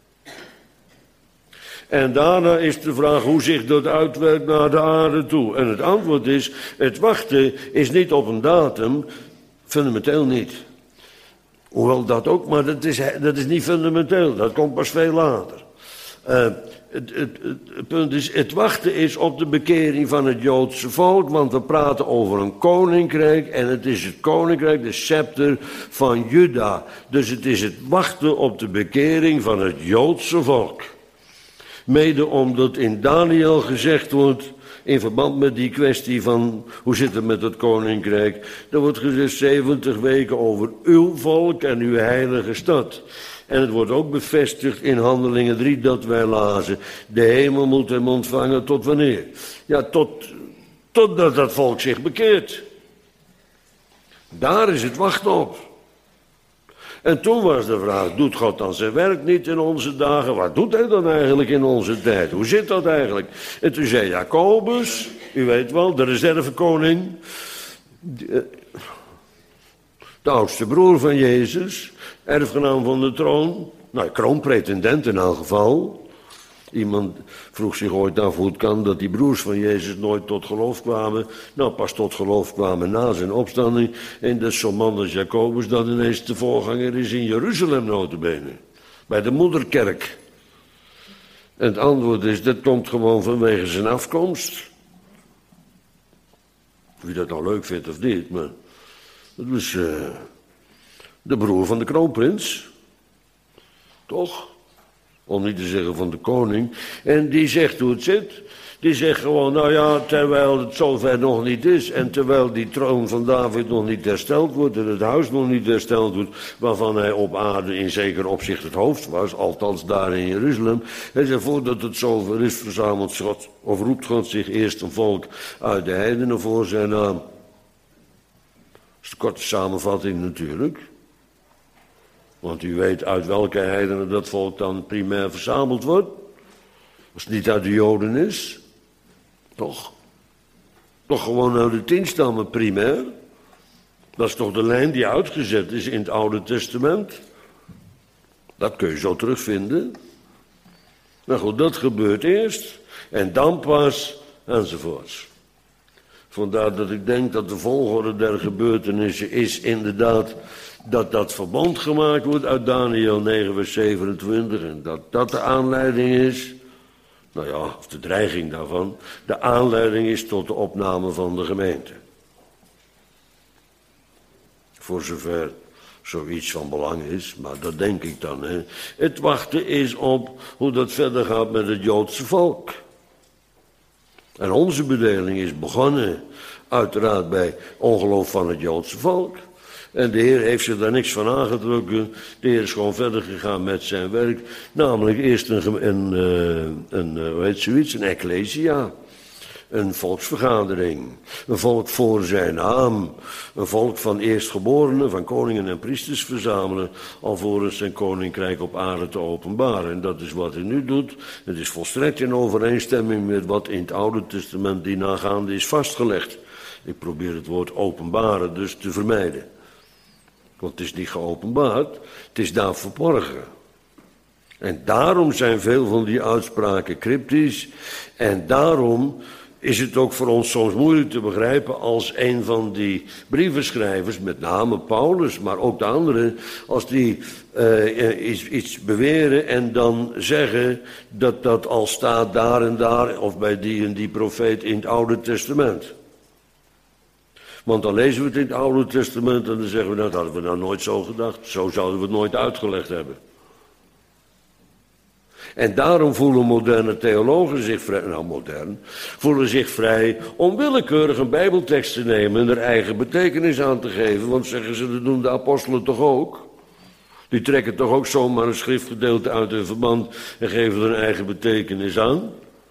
En daarna is de vraag hoe zich dat uitwerkt naar de aarde toe. En het antwoord is, het wachten is niet op een datum, fundamenteel niet. Hoewel dat ook, maar dat is niet fundamenteel, dat komt pas veel later. Het punt is, het wachten is op de bekering van het Joodse volk, want we praten over een koninkrijk en het is het koninkrijk, de scepter van Juda. Dus het is het wachten op de bekering van het Joodse volk. Mede omdat in Daniel gezegd wordt, in verband met die kwestie van hoe zit het met het koninkrijk. Er wordt gezegd 70 weken over uw volk en uw heilige stad. En het wordt ook bevestigd in Handelingen 3 dat wij lazen. De hemel moet hem ontvangen tot wanneer? Ja, totdat dat volk zich bekeert. Daar is het wachten op. En toen was de vraag, doet God dan zijn werk niet in onze dagen? Wat doet hij dan eigenlijk in onze tijd? Hoe zit dat eigenlijk? En toen zei Jacobus, u weet wel, de reservekoning, de oudste broer van Jezus, erfgenaam van de troon, nou, kroonpretendent in elk geval. Iemand vroeg zich ooit af hoe het kan dat die broers van Jezus nooit tot geloof kwamen. Nou, pas tot geloof kwamen na zijn opstanding. En dat zo'n man als Jacobus dat ineens de voorganger is in Jeruzalem nota bene. Bij de moederkerk. En het antwoord is, dat komt gewoon vanwege zijn afkomst. Wie dat nou leuk vindt of niet, maar dat was de broer van de kroonprins. Toch? Om niet te zeggen van de koning. En die zegt hoe het zit. Die zegt gewoon, nou ja, terwijl het zover nog niet is. En terwijl die troon van David nog niet hersteld wordt. En het huis nog niet hersteld wordt. Waarvan hij op aarde in zeker opzicht het hoofd was. Althans daar in Jeruzalem. Hij zegt, voordat het zover is, verzamelt God. Of roept God zich eerst een volk uit de heidenen voor zijn naam. Dat is de korte samenvatting natuurlijk. Want u weet uit welke heidenen dat volk dan primair verzameld wordt. Als het niet uit de Joden is. Toch? Toch gewoon uit de 10 stammen primair. Dat is toch de lijn die uitgezet is in het Oude Testament. Dat kun je zo terugvinden. Nou goed, dat gebeurt eerst. En dan pas enzovoorts. Vandaar dat ik denk dat de volgorde der gebeurtenissen is inderdaad dat verbond gemaakt wordt uit Daniël 9 vers 27 en dat de aanleiding is, nou ja, of de dreiging daarvan, de aanleiding is tot de opname van de gemeente. Voor zover zoiets van belang is, maar dat denk ik dan. Hè. Het wachten is op hoe dat verder gaat met het Joodse volk. En onze bedeling is begonnen, uiteraard bij ongeloof van het Joodse volk. En de Heer heeft zich daar niks van aangetrokken. De Heer is gewoon verder gegaan met zijn werk. Namelijk eerst een ecclesia. Een volksvergadering. Een volk voor zijn naam. Een volk van eerstgeborenen, van koningen en priesters verzamelen. Alvorens zijn koninkrijk op aarde te openbaren. En dat is wat hij nu doet. Het is volstrekt in overeenstemming met wat in het Oude Testament die nagaande is vastgelegd. Ik probeer het woord openbaren dus te vermijden. Want het is niet geopenbaard, het is daar verborgen. En daarom zijn veel van die uitspraken cryptisch. En daarom is het ook voor ons soms moeilijk te begrijpen als een van die brievenschrijvers, met name Paulus, maar ook de anderen, als die iets beweren en dan zeggen dat dat al staat daar en daar, of bij die en die profeet in het Oude Testament. Want dan lezen we het in het Oude Testament en dan zeggen we, nou, dat hadden we nou nooit zo gedacht. Zo zouden we het nooit uitgelegd hebben. En daarom voelen moderne theologen zich vrij om willekeurig een bijbeltekst te nemen en er eigen betekenis aan te geven. Want zeggen ze, dat doen de apostelen toch ook? Die trekken toch ook zomaar een schriftgedeelte uit hun verband en geven er een eigen betekenis aan?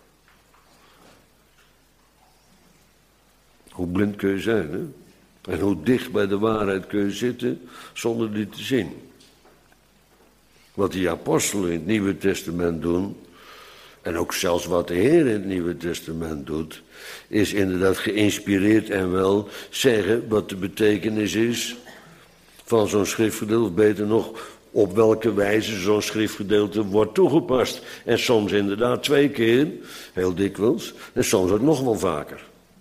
Hoe blind kun je zijn, hè? En hoe dicht bij de waarheid kun je zitten zonder die te zien. Wat die apostelen in het Nieuwe Testament doen, en ook zelfs wat de Heer in het Nieuwe Testament doet, is inderdaad geïnspireerd en wel zeggen wat de betekenis is van zo'n schriftgedeelte, of beter nog, op welke wijze zo'n schriftgedeelte wordt toegepast. En soms inderdaad 2 keer, heel dikwijls, en soms ook nog wel vaker.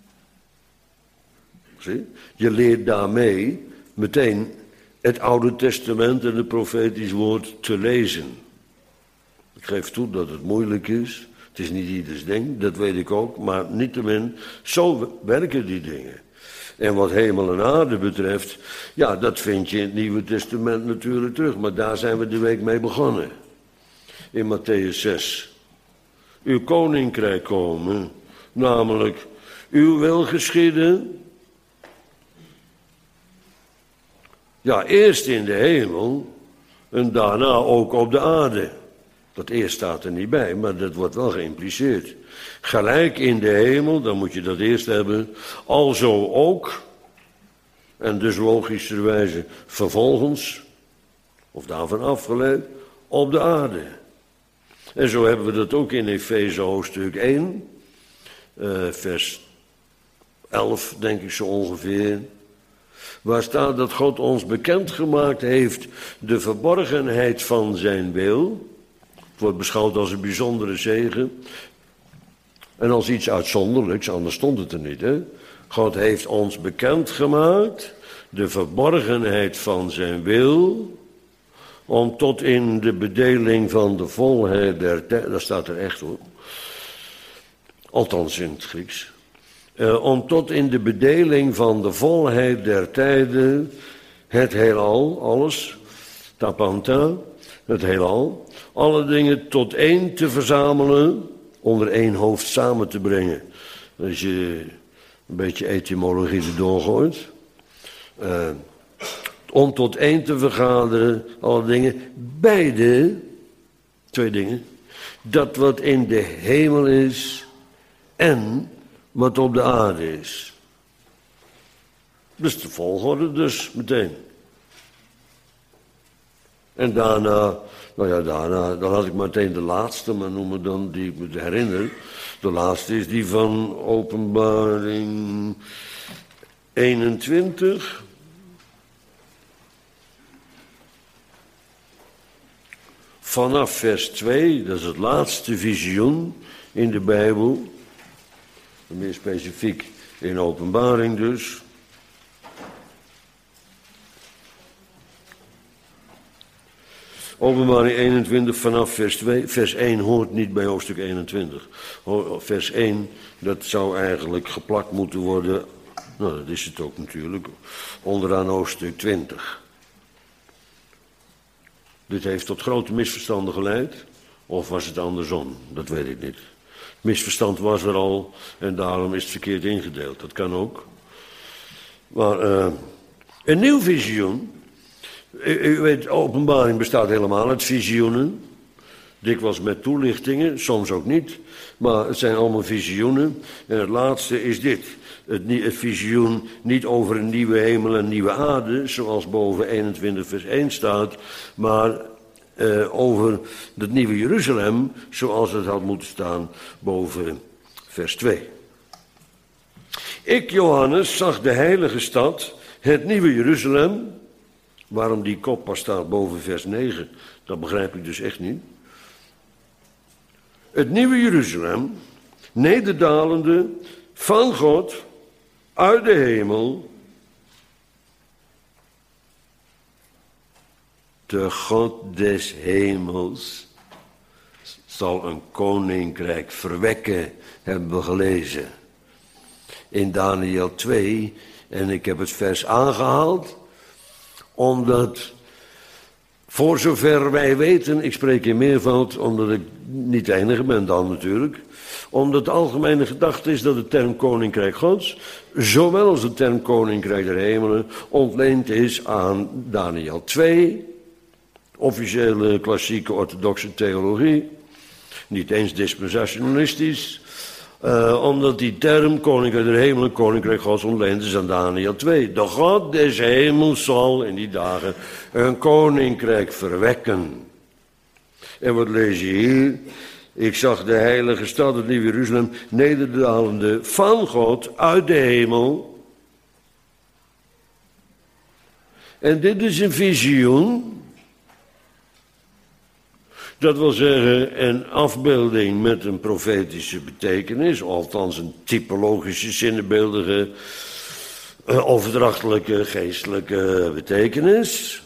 Zie? Je leert daarmee meteen het Oude Testament en het profetisch woord te lezen. Ik geef toe dat het moeilijk is. Het is niet ieders ding, dat weet ik ook. Maar niettemin, zo werken die dingen. En wat hemel en aarde betreft, ja, dat vind je in het Nieuwe Testament natuurlijk terug. Maar daar zijn we de week mee begonnen. In Mattheüs 6. Uw koninkrijk komen, namelijk uw wil geschieden. Ja, eerst in de hemel en daarna ook op de aarde. Dat eerst staat er niet bij, maar dat wordt wel geïmpliceerd. Gelijk in de hemel, dan moet je dat eerst hebben, alzo ook. En dus logischerwijze vervolgens, of daarvan afgeleid, op de aarde. En zo hebben we dat ook in Efeze hoofdstuk 1, vers 11, denk ik zo ongeveer. Waar staat dat God ons bekendgemaakt heeft de verborgenheid van zijn wil. Het wordt beschouwd als een bijzondere zegen. En als iets uitzonderlijks, anders stond het er niet. Hè? God heeft ons bekendgemaakt de verborgenheid van zijn wil, om tot in de bedeling van de volheid der tijd, dat staat er echt hoor, althans in het Grieks, om tot in de bedeling van de volheid der tijden het heelal, alles, tapanta, het heelal, alle dingen tot één te verzamelen, onder één hoofd samen te brengen. Als je een beetje etymologie erdoor gooit. Om tot één te vergaderen, alle dingen, beide, twee dingen, dat wat in de hemel is en wat op de aarde is. Dus de volgorde dus meteen. En daarna, dan had ik meteen de laatste, maar noemen dan die ik me herinner. De laatste is die van Openbaring 21. Vanaf vers 2, dat is het laatste visioen in de Bijbel. Meer specifiek in Openbaring dus. Openbaring 21 vanaf vers 2. Vers 1 hoort niet bij hoofdstuk 21. Vers 1, dat zou eigenlijk geplakt moeten worden. Nou, dat is het ook natuurlijk. Onderaan hoofdstuk 20. Dit heeft tot grote misverstanden geleid. Of was het andersom? Dat weet ik niet. Misverstand was er al en daarom is het verkeerd ingedeeld. Dat kan ook. Maar een nieuw visioen. U weet, openbaring bestaat helemaal uit visioenen. Dikwijls met toelichtingen, soms ook niet. Maar het zijn allemaal visioenen. En het laatste is dit. Het visioen niet over een nieuwe hemel en nieuwe aarde, zoals boven 21 vers 1 staat, maar over het nieuwe Jeruzalem, zoals het had moeten staan boven vers 2. Ik, Johannes, zag de heilige stad, het nieuwe Jeruzalem. Waarom die kop pas staat boven vers 9, dat begrijp ik dus echt niet. Het nieuwe Jeruzalem, nederdalende van God uit de hemel. De God des hemels zal een koninkrijk verwekken, hebben we gelezen. In Daniel 2, en ik heb het vers aangehaald, omdat, voor zover wij weten, ik spreek in meervoud, omdat ik niet de enige ben dan natuurlijk, omdat de algemene gedachte is dat de term koninkrijk Gods, zowel als de term koninkrijk der hemelen, ontleend is aan Daniel 2, officiële klassieke orthodoxe theologie, niet eens dispensationalistisch, omdat die term koninkrijk der hemelen, koninkrijk Gods ontleend is aan Daniel 2. De God des hemels zal in die dagen een koninkrijk verwekken. En wat lees je hier? Ik zag de heilige stad, het nieuwe Jeruzalem, nederdalende van God uit de hemel. En dit is een visioen. Dat wil zeggen een afbeelding met een profetische betekenis, althans een typologische, zinnebeeldige, overdrachtelijke, geestelijke betekenis.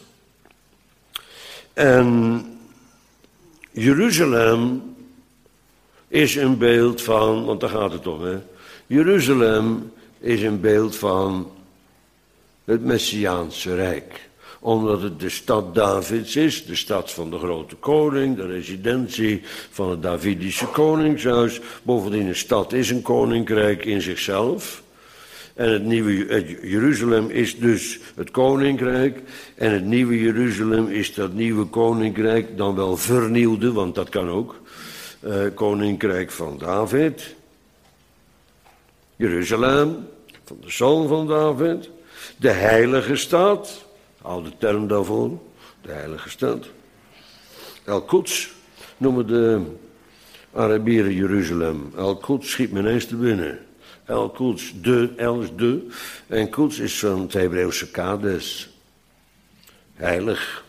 En Jeruzalem is een beeld van, want daar gaat het om, hè. Jeruzalem is een beeld van het Messiaanse Rijk. Omdat het de stad Davids is, de stad van de grote koning, de residentie van het Davidische koningshuis. Bovendien, een stad is een koninkrijk in zichzelf. En het Jeruzalem is dus het koninkrijk. En het nieuwe Jeruzalem is dat nieuwe koninkrijk, dan wel vernieuwde, want dat kan ook. Koninkrijk van David. Jeruzalem, van de zoon van David. De heilige stad, oude term daarvoor, de heilige stad. El-Quds noemen de Arabieren Jeruzalem. El-Quds schiet me ineens te binnen. El-Quds, El is de, en Quds is van het Hebreeuwse Kades. Heilig.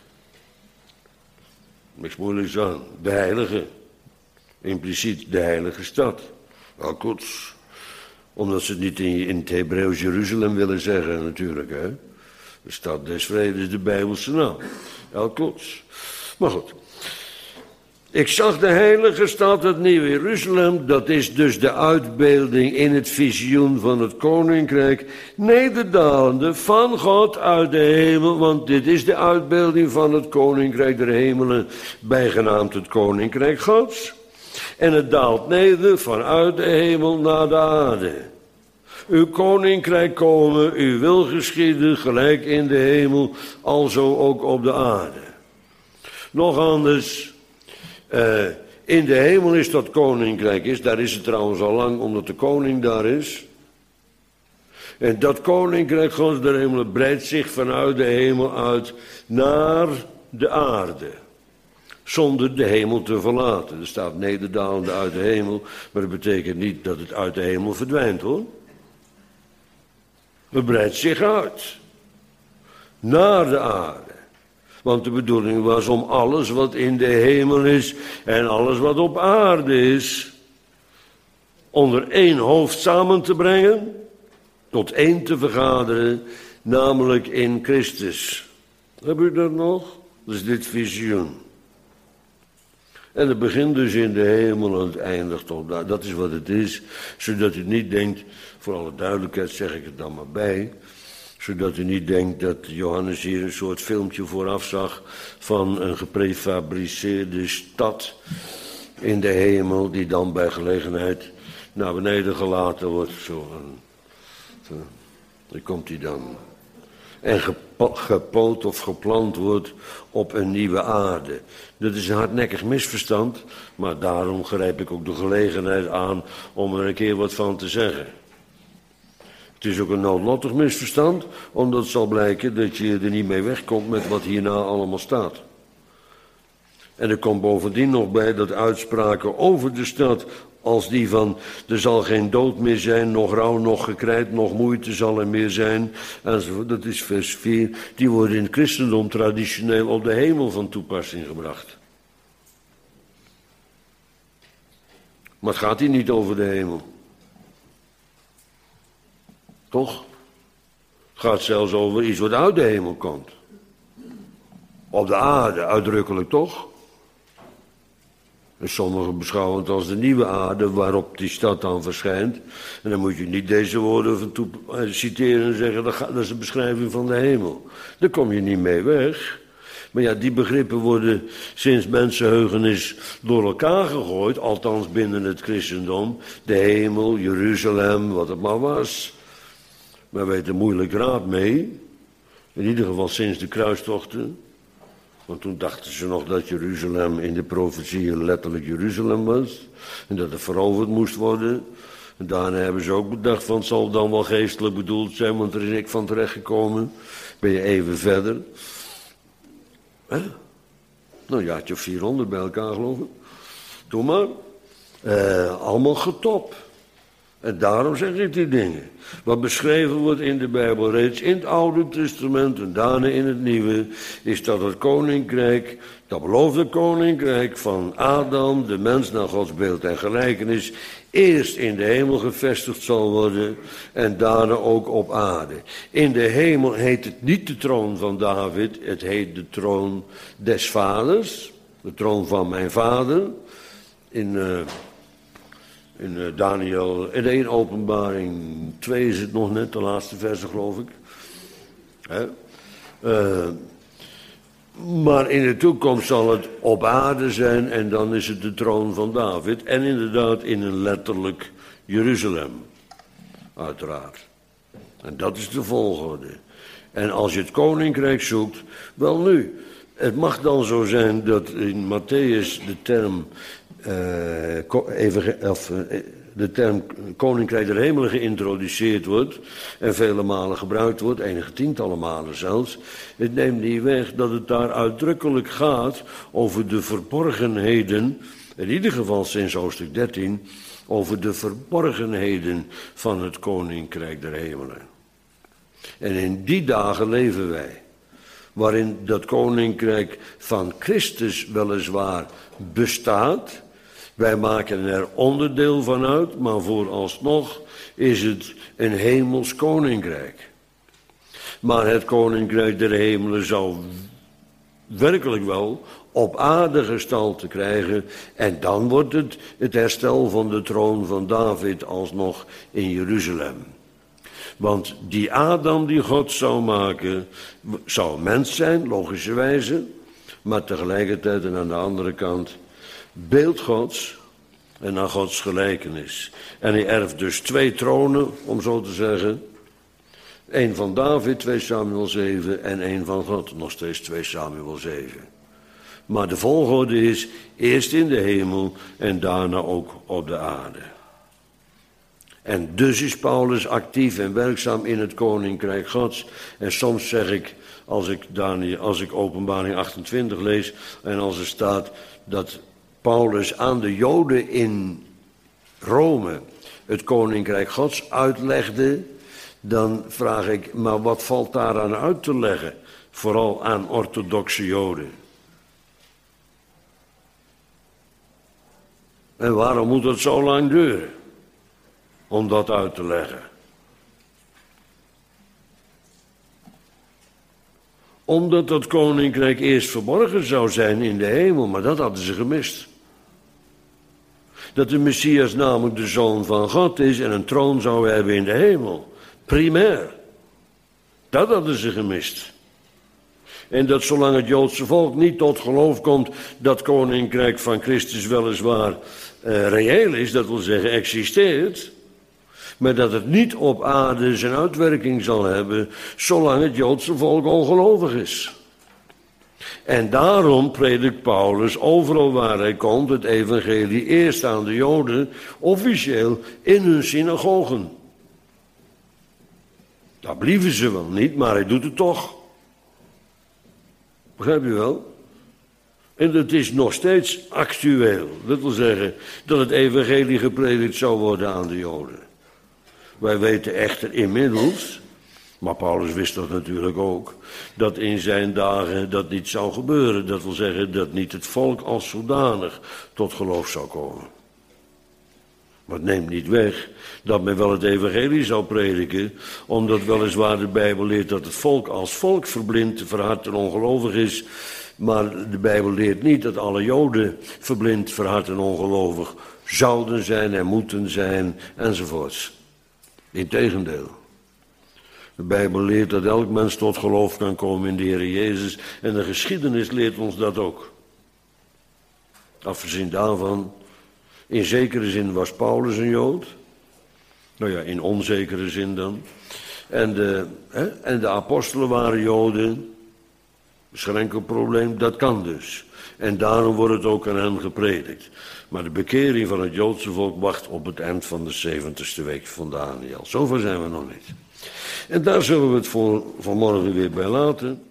Niks moeilijks aan. De heilige. Impliciet de heilige stad. El-Quds. Omdat ze het niet in het Hebreeuws Jeruzalem willen zeggen natuurlijk. Hè? De stad des vredes, de Bijbelse naam. El-Quds. Maar goed. Ik zag de heilige stad, het nieuwe Jeruzalem, dat is dus de uitbeelding in het visioen van het koninkrijk, nederdalende van God uit de hemel, want dit is de uitbeelding van het koninkrijk der hemelen, bijgenaamd het koninkrijk Gods. En het daalt neder vanuit de hemel naar de aarde. Uw koninkrijk komen, uw wil geschieden, gelijk in de hemel, alzo ook op de aarde. Nog anders. In de hemel is dat koninkrijk daar is het trouwens al lang, omdat de koning daar is. En dat koninkrijk Gods der hemelen breidt zich vanuit de hemel uit naar de aarde. Zonder de hemel te verlaten. Er staat nederdalende uit de hemel, maar dat betekent niet dat het uit de hemel verdwijnt hoor. Het breidt zich uit. Naar de aarde. Want de bedoeling was om alles wat in de hemel is en alles wat op aarde is, onder één hoofd samen te brengen, tot één te vergaderen, namelijk in Christus. Heb u dat nog? Dat is dit visioen. En het begint dus in de hemel en het eindigt toch daar. Dat is wat het is, zodat u niet denkt, voor alle duidelijkheid zeg ik het dan maar bij, zodat u niet denkt dat Johannes hier een soort filmpje vooraf zag van een geprefabriceerde stad in de hemel, die dan bij gelegenheid naar beneden gelaten wordt. Daar komt hij dan. En gepoot of geplant wordt op een nieuwe aarde. Dat is een hardnekkig misverstand, maar daarom grijp ik ook de gelegenheid aan om er een keer wat van te zeggen. Het is ook een noodlottig misverstand, omdat het zal blijken dat je er niet mee wegkomt met wat hierna allemaal staat. En er komt bovendien nog bij dat uitspraken over de stad, als die van er zal geen dood meer zijn, nog rouw, nog gekrijt, nog moeite zal er meer zijn, enzovoort. Dat is vers 4, die worden in het christendom traditioneel op de hemel van toepassing gebracht. Maar het gaat hier niet over de hemel. Toch? Het gaat zelfs over iets wat uit de hemel komt. Op de aarde, uitdrukkelijk toch? En sommigen beschouwen het als de nieuwe aarde waarop die stad dan verschijnt. En dan moet je niet deze woorden citeren en zeggen dat is een beschrijving van de hemel. Daar kom je niet mee weg. Maar ja, die begrippen worden sinds mensenheugenis door elkaar gegooid, althans binnen het christendom. De hemel, Jeruzalem, wat het maar was. Maar weet er moeilijk raad mee. In ieder geval sinds de kruistochten. Want toen dachten ze nog dat Jeruzalem in de profetieën letterlijk Jeruzalem was. En dat het veroverd moest worden. En daarna hebben ze ook bedacht van het zal dan wel geestelijk bedoeld zijn. Want er is ik van terechtgekomen. Ben je even verder. Nou, een jaartje of 400 bij elkaar geloof ik. Doe maar. Allemaal getop. En daarom zeg ik die dingen. Wat beschreven wordt in de Bijbel reeds in het Oude Testament en daarna in het Nieuwe, is dat het koninkrijk, dat beloofde koninkrijk van Adam, de mens naar Gods beeld en gelijkenis, eerst in de hemel gevestigd zal worden en daarna ook op aarde. In de hemel heet het niet de troon van David, het heet de troon des vaders, de troon van mijn vader. In Daniel, in Openbaring 2 is het nog net, de laatste verse geloof ik. Maar in de toekomst zal het op aarde zijn en dan is het de troon van David. En inderdaad in een letterlijk Jeruzalem, uiteraard. En dat is de volgorde. En als je het koninkrijk zoekt, wel nu. Het mag dan zo zijn dat in Matthäus de term koninkrijk der hemelen geïntroduceerd wordt en vele malen gebruikt wordt, enige tientallen malen zelfs. Het neemt niet weg dat het daar uitdrukkelijk gaat over de verborgenheden, in ieder geval sinds hoofdstuk 13, over de verborgenheden van het koninkrijk der hemelen. En in die dagen leven wij, waarin dat koninkrijk van Christus weliswaar bestaat. Wij maken er onderdeel van uit, maar vooralsnog is het een hemels koninkrijk. Maar het koninkrijk der hemelen zou werkelijk wel op aarde gestalte krijgen. En dan wordt het herstel van de troon van David alsnog in Jeruzalem. Want die Adam die God zou maken, zou een mens zijn, logischerwijze. Maar tegelijkertijd en aan de andere kant beeld Gods en naar Gods gelijkenis. En hij erft dus 2 tronen, om zo te zeggen. 1 van David, 2 Samuel 7, en 1 van God, nog steeds 2 Samuel 7. Maar de volgorde is eerst in de hemel en daarna ook op de aarde. En dus is Paulus actief en werkzaam in het koninkrijk Gods. En soms zeg ik, als ik Openbaring 28 lees en als er staat dat Paulus aan de Joden in Rome het koninkrijk Gods uitlegde, dan vraag ik, maar wat valt daaraan uit te leggen? Vooral aan orthodoxe Joden. En waarom moet het zo lang duren om dat uit te leggen? Omdat dat koninkrijk eerst verborgen zou zijn in de hemel, maar dat hadden ze gemist. Dat de Messias namelijk de Zoon van God is en een troon zou hebben in de hemel. Primair. Dat hadden ze gemist. En dat zolang het Joodse volk niet tot geloof komt dat koninkrijk van Christus weliswaar reëel is, dat wil zeggen existeert, maar dat het niet op aarde zijn uitwerking zal hebben, zolang het Joodse volk ongelovig is. En daarom predikt Paulus overal waar hij komt het evangelie eerst aan de Joden, officieel in hun synagogen. Daar blieven ze wel niet, maar hij doet het toch. Begrijp je wel? En dat is nog steeds actueel. Dat wil zeggen dat het evangelie gepredikt zou worden aan de Joden. Wij weten echter inmiddels, maar Paulus wist dat natuurlijk ook, dat in zijn dagen dat niet zou gebeuren. Dat wil zeggen dat niet het volk als zodanig tot geloof zou komen. Maar het neemt niet weg dat men wel het evangelie zou prediken, omdat weliswaar de Bijbel leert dat het volk als volk verblind, verhard en ongelovig is. Maar de Bijbel leert niet dat alle Joden verblind, verhard en ongelovig zouden zijn en moeten zijn enzovoorts. Integendeel. De Bijbel leert dat elk mens tot geloof kan komen in de Heer Jezus en de geschiedenis leert ons dat ook. Afgezien daarvan, in zekere zin was Paulus een Jood. Nou ja, in onzekere zin dan. En de apostelen waren Joden. Dat is geen enkel probleem, dat kan dus. En daarom wordt het ook aan hen gepredikt. Maar de bekering van het Joodse volk wacht op het eind van de 70ste week van Daniel. Zover zijn we nog niet. En daar zullen we het voor vanmorgen weer bij laten.